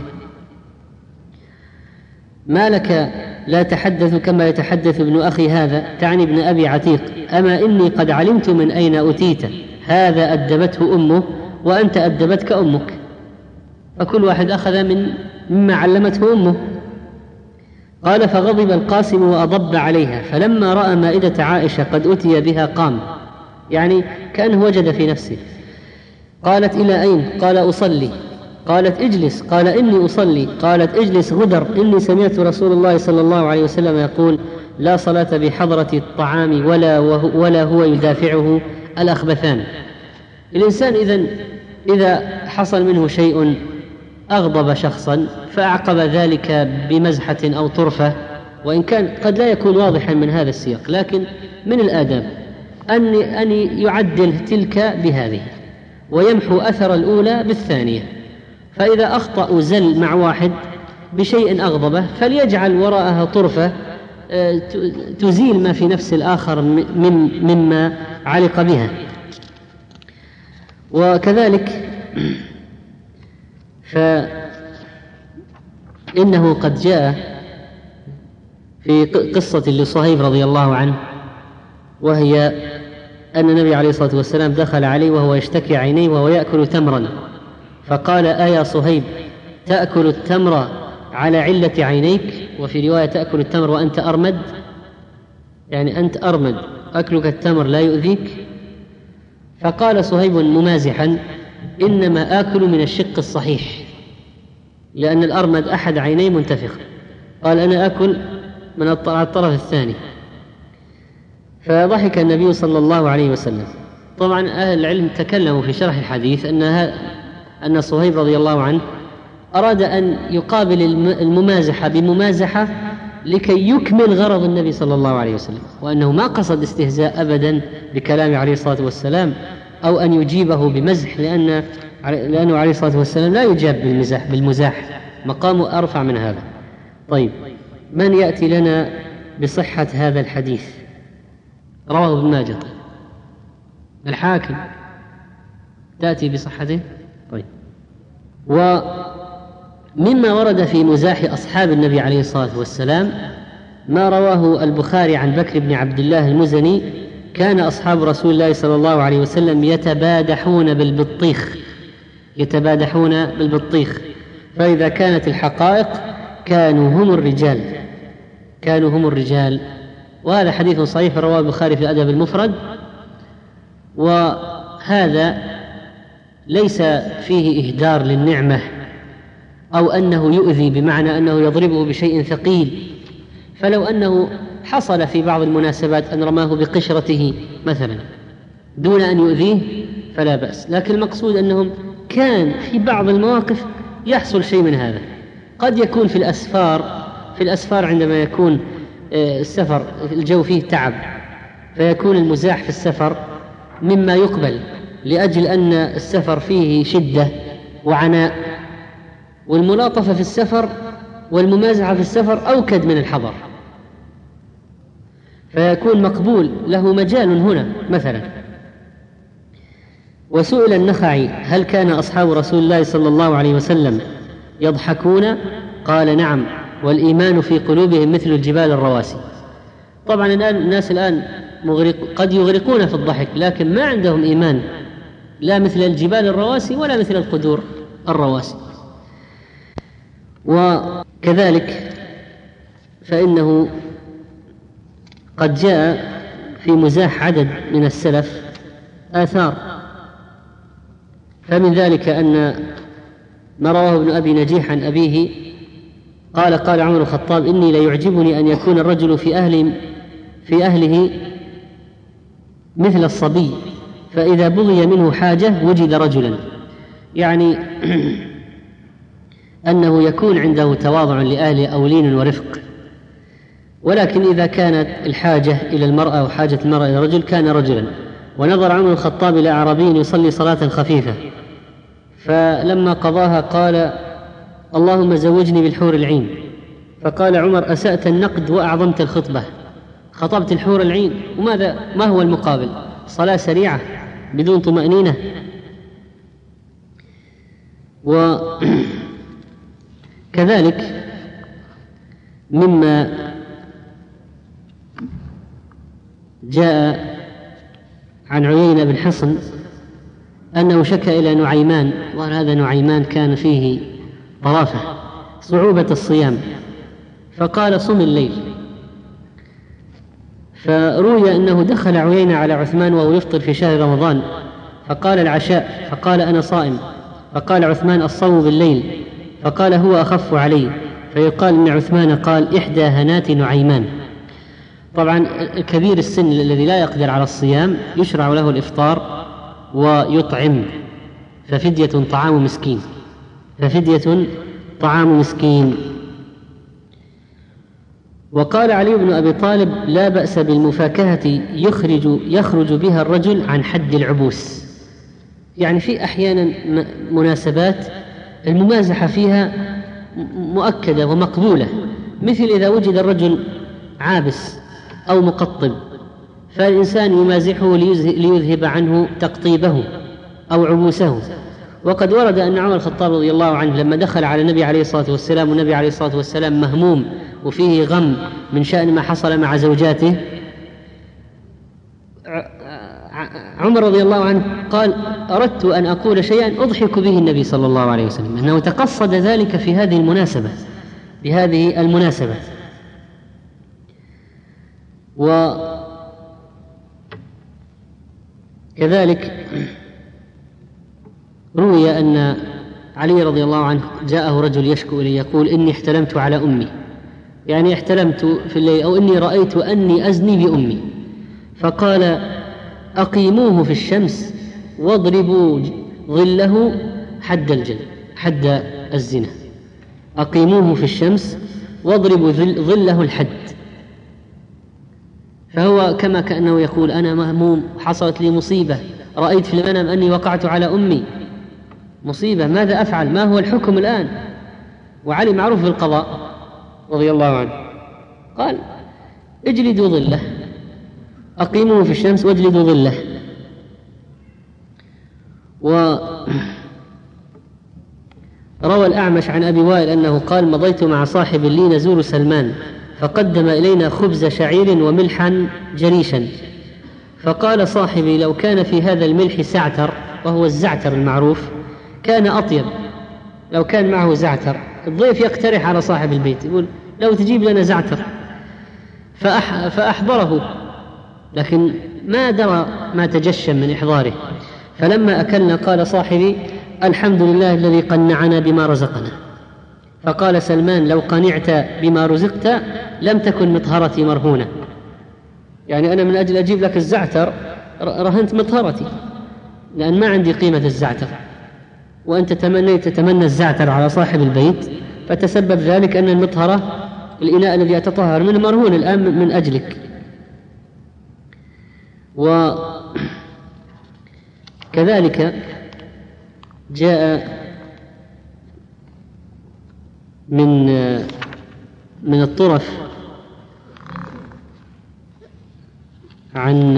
ما لك لا تحدث كما يتحدث ابن أخي هذا، تعني ابن أبي عتيق، أما إني قد علمت من أين أتيت، هذا أدبته أمه وأنت أدبتك أمك، فكل واحد أخذ من مما علمته أمه. قال فغضب القاسم وأضب عليها، فلما رأى مائدة عائشة قد أتي بها قام، يعني كأنه وجد في نفسه. قالت إلى أين؟ قال أصلي. قالت اجلس. قال إني أصلي. قالت اجلس غدر، إني سمعت رسول الله صلى الله عليه وسلم يقول لا صلاة بحضرة الطعام ولا, ولا هو يدافعه الأخبثان. الإنسان إذن إذا حصل منه شيء أغضب شخصا فأعقب ذلك بمزحة أو طرفة، وإن كان قد لا يكون واضحا من هذا السياق، لكن من الآداب أن أن يعدل تلك بهذه ويمحو أثر الأولى بالثانية. فإذا أخطأ زل مع واحد بشيء أغضبه فليجعل وراءها طرفة تزيل ما في نفس الآخر مما علق بها. وكذلك فإنه قد جاء في قصة لصهيب رضي الله عنه، وهي أن النبي عليه الصلاة والسلام دخل عليه وهو يشتكي عينيه وهو يأكل تمرا، فقال: أيا صهيب تأكل التمر على علة عينيك؟ وفي رواية تأكل التمر وأنت أرمد، يعني أنت أرمد، أكلك التمر لا يؤذيك؟ فقال صهيب ممازحا: إنما آكل من الشق الصحيح، لأن الأرمد أحد عينيه منتفخ. قال: أنا أكل من الطرف الثاني. فضحك النبي صلى الله عليه وسلم. طبعا أهل العلم تكلموا في شرح الحديث أن أن صهيب رضي الله عنه أراد أن يقابل الممازحة بممازحة لكي يكمل غرض النبي صلى الله عليه وسلم، وأنه ما قصد استهزاء أبدا بكلام عليه الصلاة والسلام أو أن يجيبه بمزح، لأن لأنه عليه الصلاة والسلام لا يجاب بالمزاح بالمزاح، مقامه أرفع من هذا. طيب، من يأتي لنا بصحة هذا الحديث؟ رواه ابن ماجه. الحاكم تأتي بصحته. طيب، ومما ورد في مزاح أصحاب النبي عليه الصلاة والسلام ما رواه البخاري عن بكر بن عبد الله المزني: كان أصحاب رسول الله صلى الله عليه وسلم يتبادحون بالبطيخ يتبادحون بالبطيخ فإذا كانت الحقائق كانوا هم الرجال كانوا هم الرجال وهذا حديث صحيح رواه البخاري في الأدب المفرد. وهذا ليس فيه إهدار للنعمة أو أنه يؤذي بمعنى أنه يضربه بشيء ثقيل، فلو أنه حصل في بعض المناسبات أن رماه بقشرته مثلا دون أن يؤذيه فلا بأس، لكن المقصود أنهم كان في بعض المواقف يحصل شيء من هذا. قد يكون في الأسفار في الأسفار عندما يكون السفر الجو فيه تعب فيكون المزاح في السفر مما يقبل، لأجل أن السفر فيه شدة وعناء، والملاطفة في السفر والممازحة في السفر أوكد من الحضر، فيكون مقبول له مجال هنا مثلا. وسئل النخعي: هل كان أصحاب رسول الله صلى الله عليه وسلم يضحكون؟ قال: نعم، والإيمان في قلوبهم مثل الجبال الرواسي. طبعا الآن الناس الآن مغرق قد يغرقون في الضحك، لكن ما عندهم إيمان لا مثل الجبال الرواسي ولا مثل القدور الرواسي. وكذلك فإنه قد جاء في مزاح عدد من السلف آثار، فمن ذلك أن ما رواه ابن أبي نجيح عن أبيه قال: قال عمر الخطاب: إني ليعجبني أن يكون الرجل في أهل في أهله مثل الصبي، فإذا بغي منه حاجة وجد رجلا، يعني أنه يكون عنده تواضع لأهله أو لين ورفق. ولكن إذا كانت الحاجة إلى المرأة أو حاجة المرأة إلى الرجل كان رجلا. ونظر عمر الخطاب إلى أعرابي يصلي صلاة خفيفة، فلما قضاها قال: اللهم زوجني بالحور العين. فقال عمر: أسأت النقد وأعظمت الخطبة، خطبت الحور العين، وماذا ما هو المقابل؟ صلاة سريعة بدون طمأنينة. وكذلك مما جاء عن عيينة بن حصن أنه شكى إلى نعيمان، وهذا نعيمان كان فيه طرافة، صعوبة الصيام، فقال: صم الليل. فروي أنه دخل عيينة على عثمان وهو يفطر في شهر رمضان، فقال: العشاء، فقال: أنا صائم. فقال عثمان: الصوم بالليل. فقال: هو أخف علي. فيقال إن عثمان قال: إحدى هنات نعيمان. طبعا كبير السن الذي لا يقدر على الصيام يشرع له الإفطار ويطعم، ففدية طعام مسكين ففدية طعام مسكين. وقال علي بن أبي طالب: لا بأس بالمفاكهة يخرج, يخرج بها الرجل عن حد العبوس، يعني في أحيانا مناسبات الممازحة فيها مؤكدة ومقبولة، مثل إذا وجد الرجل عابس أو مقطب فالإنسان يمازحه ليذهب عنه تقطيبه أو عبوسه. وقد ورد أن عمر الخطاب رضي الله عنه لما دخل على النبي عليه الصلاة والسلام والنبي عليه الصلاة والسلام مهموم وفيه غم من شأن ما حصل مع زوجاته، عمر رضي الله عنه قال: أردت أن أقول شيئا أضحك به النبي صلى الله عليه وسلم، أنه تقصد ذلك في هذه المناسبة بهذه المناسبة. وكذلك روي أن علي رضي الله عنه جاءه رجل يشكو إليه يقول: إني احتلمت على أمي، يعني احتلمت في الليل، أو إني رأيت أني أزني بأمي، فقال: أقيموه في الشمس واضربوا ظله حد الجلد، حد الزنا. أقيموه في الشمس واضربوا ظله الحد. فهو كما كأنه يقول: أنا مهموم، حصلت لي مصيبة، رأيت في المنام أني وقعت على أمي، مصيبة، ماذا أفعل؟ ما هو الحكم الآن؟ وعلي معروف بالقضاء رضي الله عنه، قال: اجلدوا ظله، أقيموه في الشمس واجلدوا ظله. وروى الأعمش عن أبي وائل أنه قال: مضيت مع صاحب لي نزور سلمان، فقدم إلينا خبز شعير وملحا جريشا، فقال صاحبي: لو كان في هذا الملح سعتر، وهو الزعتر المعروف، كان أطيب. لو كان معه زعتر، الضيف يقترح على صاحب البيت يقول: لو تجيب لنا زعتر، فأح فأحضره، لكن ما درى ما تجشم من إحضاره. فلما أكلنا قال صاحبي: الحمد لله الذي قنعنا بما رزقنا. فقال سلمان: لو قنعت بما رزقت لم تكن مطهرتي مرهونة، يعني أنا من أجل أجيب لك الزعتر رهنت مطهرتي، لأن ما عندي قيمة الزعتر، وأنت تمنيت تتمنى الزعتر على صاحب البيت، فتسبب ذلك أن المطهرة، الإناء الذي أتطهر منه، مرهون الآن من أجلك. وكذلك جاء من من الطرف عن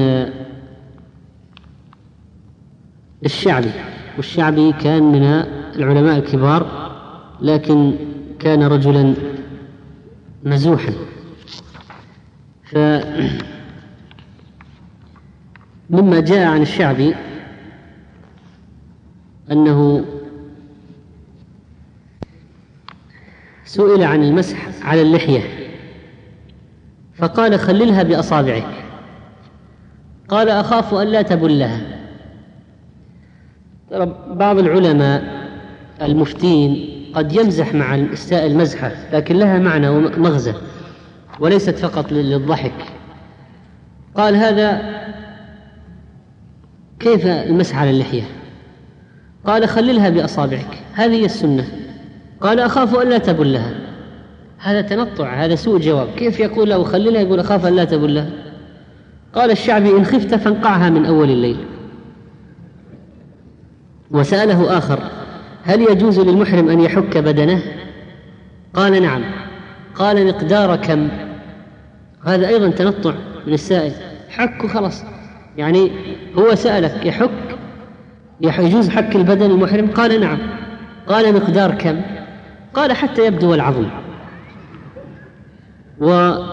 الشعبي، والشعبي كان من العلماء الكبار، لكن كان رجلا مزوحا. فمما جاء عن الشعبي أنه سئل عن المسح على اللحية فقال: خللها بأصابعك. قال: أخاف أن لا تبلها. بعض العلماء المفتين قد يمزح مع السائل مزحة، لكن لها معنى ومغزى وليست فقط للضحك. قال: هذا كيف المسح على اللحية؟ قال: خللها بأصابعك، هذه السنة. قال: أخاف أن لا تبلها. هذا تنطع، هذا سوء جواب. كيف يقول له خللها يقول أخاف أن لا تبلها؟ قال الشعبي: إن خفت فانقعها من أول الليل. وسأله آخر: هل يجوز للمحرم أن يحك بدنه؟ قال: نعم. قال: مقدار كم؟ هذا أيضا تنطع من السائل، حك خلص، يعني هو سألك يحك، يجوز حك البدن المحرم؟ قال: نعم. قال: مقدار كم؟ قال: حتى يبدو العظم. وروى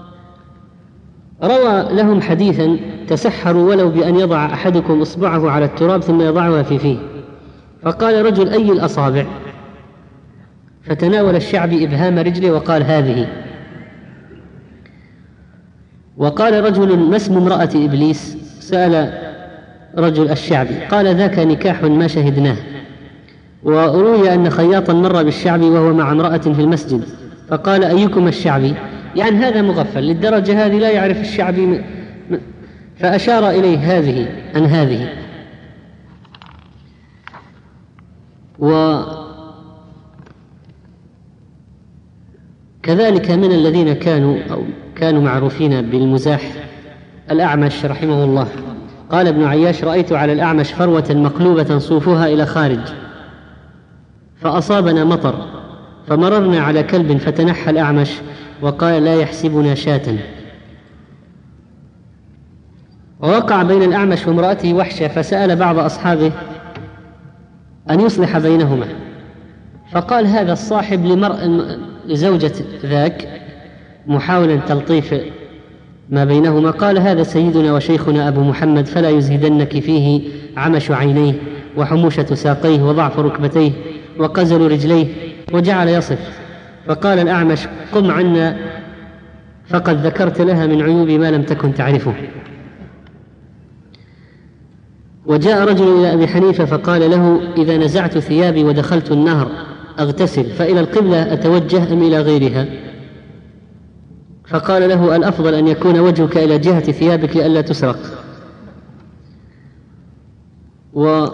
لهم حديثا: تسحروا ولو بأن يضع أحدكم إصبعه على التراب ثم يضعها في فيه. فقال رجل: أي الأصابع؟ فتناول الشعبي إبهام رجله وقال: هذه. وقال رجل: ما اسم امرأة إبليس؟ سأل رجل الشعبي، قال: ذاك نكاح ما شهدناه. وروي أن خياطا مر بالشعبي وهو مع امرأة في المسجد، فقال: أيكم الشعبي؟ يعني هذا مغفل للدرجة هذه، لا يعرف الشعبي، فأشار إليه هذه أن هذه. وكذلك من الذين كانوا أو كانوا معروفين بالمزاح الأعمش رحمه الله. قال ابن عياش: رأيت على الأعمش فروة مقلوبة صوفها إلى خارج، فأصابنا مطر، فمررنا على كلب فتنحى الأعمش وقال: لا يحسبنا شاة. ووقع بين الأعمش وامرأته وحشة، فسأل بعض أصحابه أن يصلح بينهما. فقال هذا الصاحب لمرء لزوجة ذاك محاولا تلطيف ما بينهما، قال هذا سيدنا وشيخنا أبو محمد فلا يزهدنك فيه عمش عينيه وحموشة ساقيه وضعف ركبتيه وقزل رجليه، وجعل يصف. فقال الأعمش قم عنا فقد ذكرت لها من عيوب ما لم تكن تعرفه. وجاء رجل إلى أبي حنيفة فقال له إذا نزعت ثيابي ودخلت النهر أغتسل فإلى القبلة أتوجه أم إلى غيرها؟ فقال له الأفضل أن يكون وجهك إلى جهة ثيابك لئلا تسرق. ومن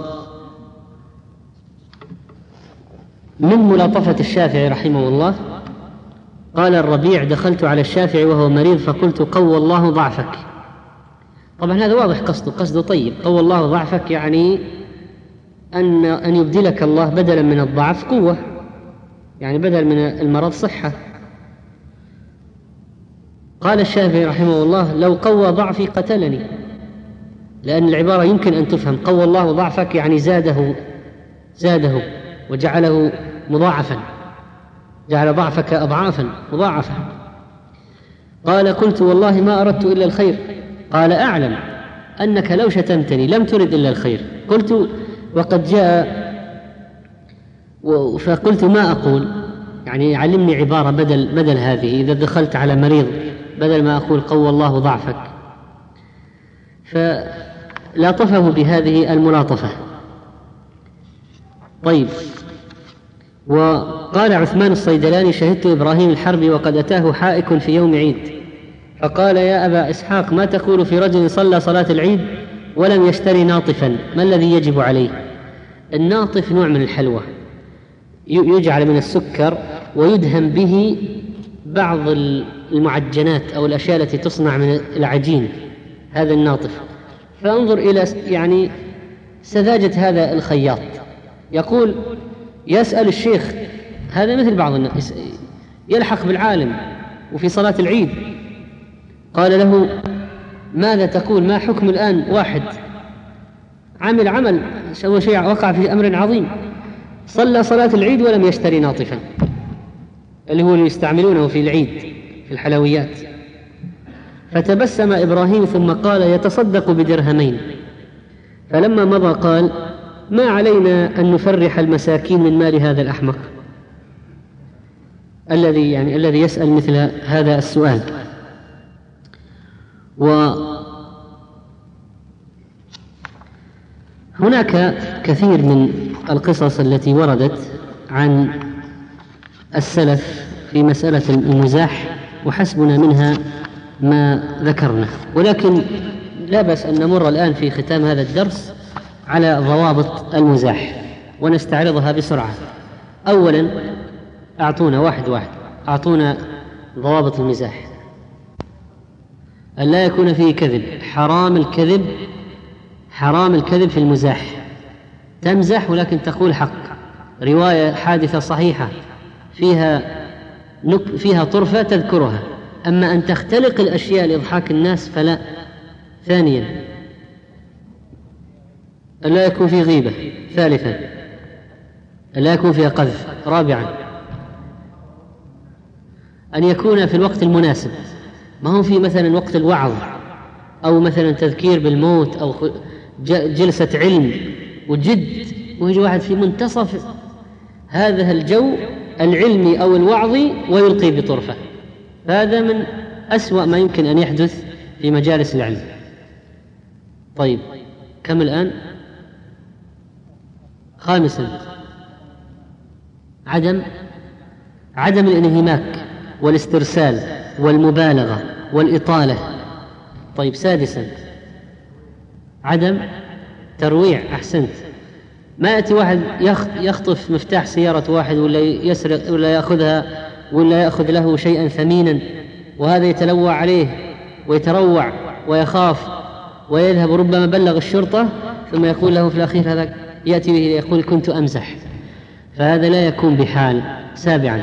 ملاطفة الشافعي رحمه الله قال الربيع دخلت على الشافعي وهو مريض فقلت قوى الله ضعفك. طبعا هذا واضح قصده، قصده طيب. قوى الله ضعفك يعني أن أن يبدلك الله بدلا من الضعف قوة، يعني بدل من المرض صحة. قال الشافعي رحمه الله لو قوى ضعفي قتلني، لأن العبارة يمكن أن تفهم قوى الله ضعفك يعني زاده زاده وجعله مضاعفا، جعل ضعفك أضعافا مضاعفا. قال قلت والله ما أردت إلا الخير. قال أعلم أنك لو شتمتني لم ترد إلا الخير. قلت وقد جاء فقلت ما أقول، يعني علمني عبارة بدل, بدل هذه إذا دخلت على مريض بدل ما أقول قوى الله ضعفك. فلاطفه بهذه الملاطفة. طيب. وقال عثمان الصيدلاني شهدت إبراهيم الحربي وقد أتاه حائك في يوم عيد فقال يا أبا إسحاق ما تقول في رجل صلى صلاة العيد ولم يشتري ناطفا، ما الذي يجب عليه؟ الناطف نوع من الحلوى يجعل من السكر ويدهم به بعض المعجنات أو الأشياء التي تصنع من العجين، هذا الناطف. فانظر إلى يعني سذاجة هذا الخياط، يقول يسأل الشيخ، هذا مثل بعض الناس يلحق بالعالم وفي صلاة العيد، قال له ماذا تقول؟ ما حكم الآن واحد عمل عمل سوى شيء وقع في أمر عظيم، صلى صلاة العيد ولم يشتري ناطفا اللي هو اللي يستعملونه في العيد في الحلويات. فتبسم إبراهيم ثم قال يتصدق بدرهمين. فلما مضى قال ما علينا أن نفرح المساكين من مال هذا الأحمق الذي يعني الذي يسأل مثل هذا السؤال. وهناك كثير من القصص التي وردت عن السلف في مسألة المزاح وحسبنا منها ما ذكرنا، ولكن لا بأس أن نمر الآن في ختام هذا الدرس على ضوابط المزاح ونستعرضها بسرعة. أولا أعطونا واحد واحد أعطونا ضوابط المزاح. أن لا يكون فيه كذب، حرام الكذب، حرام الكذب في المزاح. تمزح ولكن تقول حق، رواية حادثة صحيحة فيها نك فيها طرفة تذكرها، أما أن تختلق الأشياء لإضحاك الناس فلا. ثانيا أن لا يكون فيه غيبة. ثالثا أن لا يكون فيها قذف. رابعا أن يكون في الوقت المناسب، ما هو في مثلا وقت الوعظ أو مثلا تذكير بالموت أو جلسة علم وجد، ويجي واحد في منتصف هذا الجو العلمي أو الوعظي ويلقي بطرفة، هذا من أسوأ ما يمكن أن يحدث في مجالس العلم. طيب كم الآن؟ خامسا عدم عدم الانهماك والاسترسال والمبالغة والإطالة. طيب سادسا عدم ترويع. أحسنت. ما يأتي واحد يخطف مفتاح سيارة واحد ولا يسرق ولا يأخذها ولا يأخذ له شيئا ثمينا وهذا يتلوع عليه ويتروع ويخاف ويذهب ربما بلغ الشرطة ثم يقول له في الأخير هذا يأتي به يقول كنت أمزح، فهذا لا يكون بحال. سابعا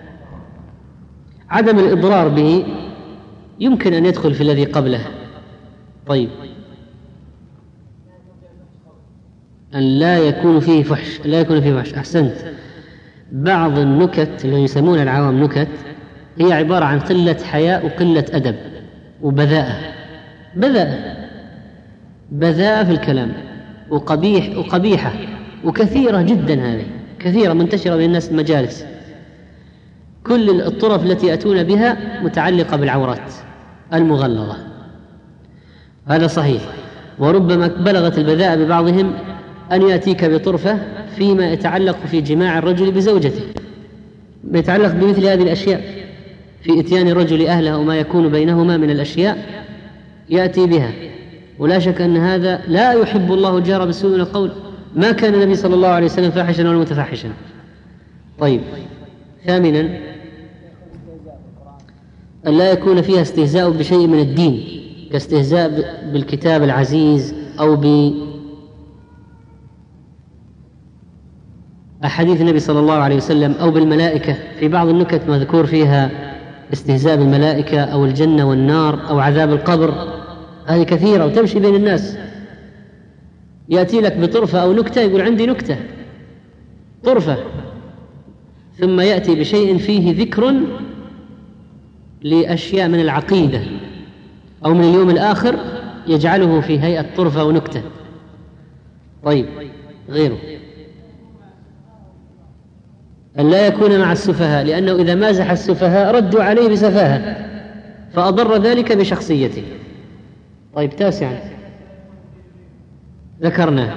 عدم الإضرار به، يمكن أن يدخل في الذي قبله. طيب أن لا يكون فيه فحش، لا يكون فيه فحش. أحسنت. بعض النكت اللي يسمونها العوام نكت هي عبارة عن قلة حياء وقلة أدب وبذاءة، بذاءة بذاءة في الكلام، وقبيح وقبيحة، وكثيرة جدا، هذه كثيرة منتشرة بين الناس المجالس. كل الطرف التي يأتون بها متعلقة بالعورات المغلظة، هذا صحيح. وربما بلغت البذاءة ببعضهم أن يأتيك بطرفة فيما يتعلق في جماع الرجل بزوجته، يتعلق بمثل هذه الأشياء، في إتيان الرجل أهله وما يكون بينهما من الأشياء يأتي بها. ولا شك أن هذا لا يحب الله الجار بالسوء من القول. ما كان النبي صلى الله عليه وسلم فاحشا ولا متفاحشا. طيب، ثامنا أن لا يكون فيها استهزاء بشيء من الدين، كاستهزاء بالكتاب العزيز أو بأحاديث النبي صلى الله عليه وسلم أو بالملائكة. في بعض النكت مذكور فيها استهزاء بالملائكة أو الجنة والنار أو عذاب القبر، هذه كثيرة وتمشي بين الناس. يأتي لك بطرفة أو نكتة يقول عندي نكتة، طرفة، ثم يأتي بشيء فيه ذكر لأشياء من العقيدة أو من اليوم الآخر يجعله في هيئة طرفة ونكتة. طيب، غيره أن لا يكون مع السفهاء، لأنه إذا مازح السفهاء ردوا عليه بسفاهة فأضر ذلك بشخصيته. طيب، تاسعا ذكرنا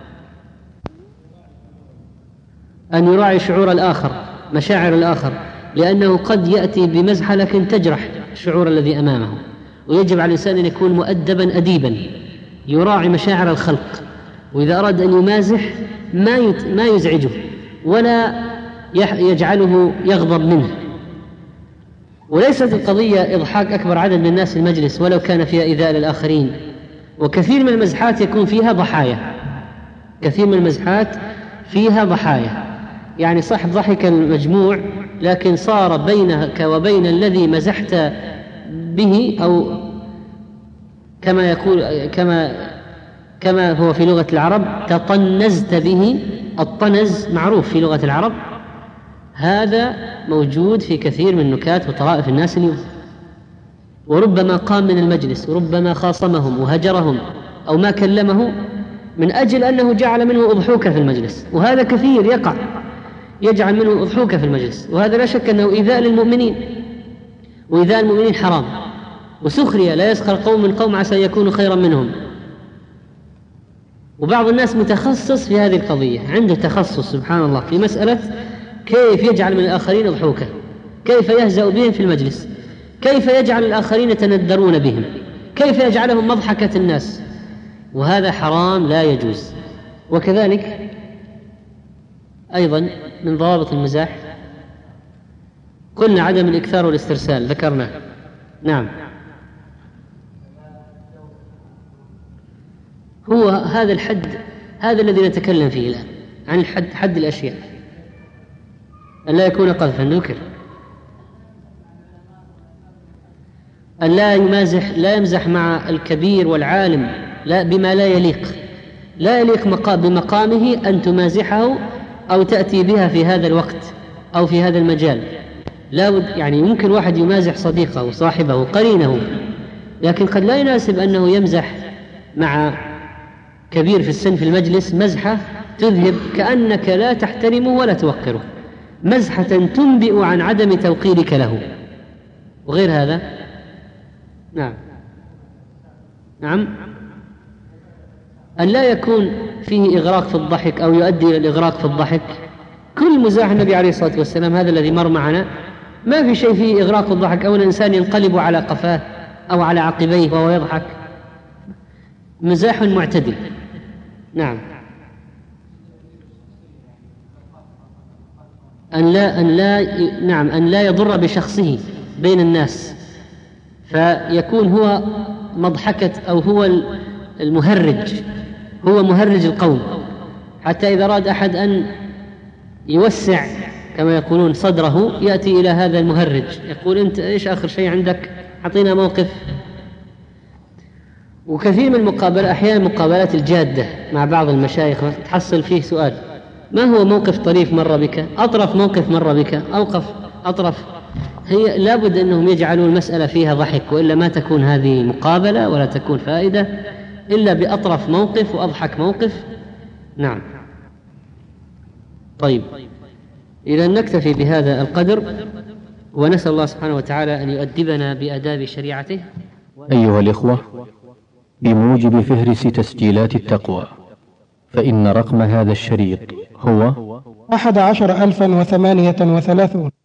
أن يراعي شعور الآخر، مشاعر الآخر، لأنه قد يأتي بمزحة لكن تجرح الشعور الذي أمامه، ويجب على الإنسان أن يكون مؤدبا أديبا يراعي مشاعر الخلق، وإذا أراد أن يمازح ما ما يزعجه ولا يجعله يغضب منه. وليست القضية إضحاك أكبر عدد من الناس في المجلس ولو كان فيها إيذاء للآخرين، وكثير من المزحات يكون فيها ضحايا، كثير من المزحات فيها ضحايا، يعني صح ضحك المجموع لكن صار بينك وبين الذي مزحت به، أو كما يقول كما كما هو في لغة العرب تطنزت به. الطنز معروف في لغة العرب، هذا موجود في كثير من نكات وطرائف الناس اليوم. وربما قام من المجلس وربما خاصمهم وهجرهم أو ما كلمه من أجل أنه جعل منه أضحوكة في المجلس، وهذا كثير يقع، يجعل منه أضحوكة في المجلس، وهذا لا شك أنه إيذاء للمؤمنين، وإيذاء المؤمنين حرام، وسخرية، لا يسخر قوم من قوم عسى يكونوا خيرا منهم. وبعض الناس متخصص في هذه القضية، عنده تخصص سبحان الله في مسألة كيف يجعل من الآخرين أضحوكة، كيف يهزأ بهم في المجلس، كيف يجعل الآخرين يتندرون بهم، كيف يجعلهم مضحكة الناس، وهذا حرام لا يجوز. وكذلك أيضا من ضوابط المزاح قلنا عدم الإكثار والاسترسال، ذكرنا. نعم، هو هذا الحد، هذا الذي نتكلم فيه الآن عن الحد، حد الأشياء، أن لا يكون قذفا. ذكر أن لا يمازح، لا يمزح مع الكبير والعالم لا بما لا يليق، لا يليق بمقامه أن تمازحه أو تأتي بها في هذا الوقت أو في هذا المجال. لا يعني ممكن واحد يمازح صديقه وصاحبه وقرينه، لكن قد لا يناسب أنه يمزح مع كبير في السن في المجلس مزحة تذهب كأنك لا تحترمه ولا توقره، مزحة تنبئ عن عدم توقيرك له وغير هذا. نعم نعم أن لا يكون فيه إغراق في الضحك أو يؤدي إلى الإغراق في الضحك. كل مزاح النبي عليه الصلاة والسلام هذا الذي مر معنا ما في شيء فيه إغراق في الضحك أو الإنسان ينقلب على قفاه أو على عقبيه وهو يضحك، مزاح معتدل. نعم أن لا أن لا نعم أن لا يضر بشخصه بين الناس، فيكون هو مضحكة أو هو المهرج، هو مهرج القوم، حتى إذا أراد أحد أن يوسع كما يقولون صدره يأتي إلى هذا المهرج يقول أنت إيش آخر شيء عندك، أعطينا موقف. وكثير من المقابلة أحيانا مقابلات الجادة مع بعض المشايخ تحصل فيه سؤال: ما هو موقف طريف مر بك؟ أطرف موقف مر بك؟ أوقف أطرف. هي لابد أنهم يجعلوا المسألة فيها ضحك، وإلا ما تكون هذه مقابلة ولا تكون فائدة إلا بأطرف موقف وأضحك موقف. نعم. طيب، إذا نكتفي بهذا القدر، ونسأل الله سبحانه وتعالى أن يؤدبنا بآداب شريعته.
أيها الإخوة، بموجب فهرس تسجيلات التقوى، فإن رقم هذا الشريط هو
أحد عشر ألفا وثمانية وثلاثون.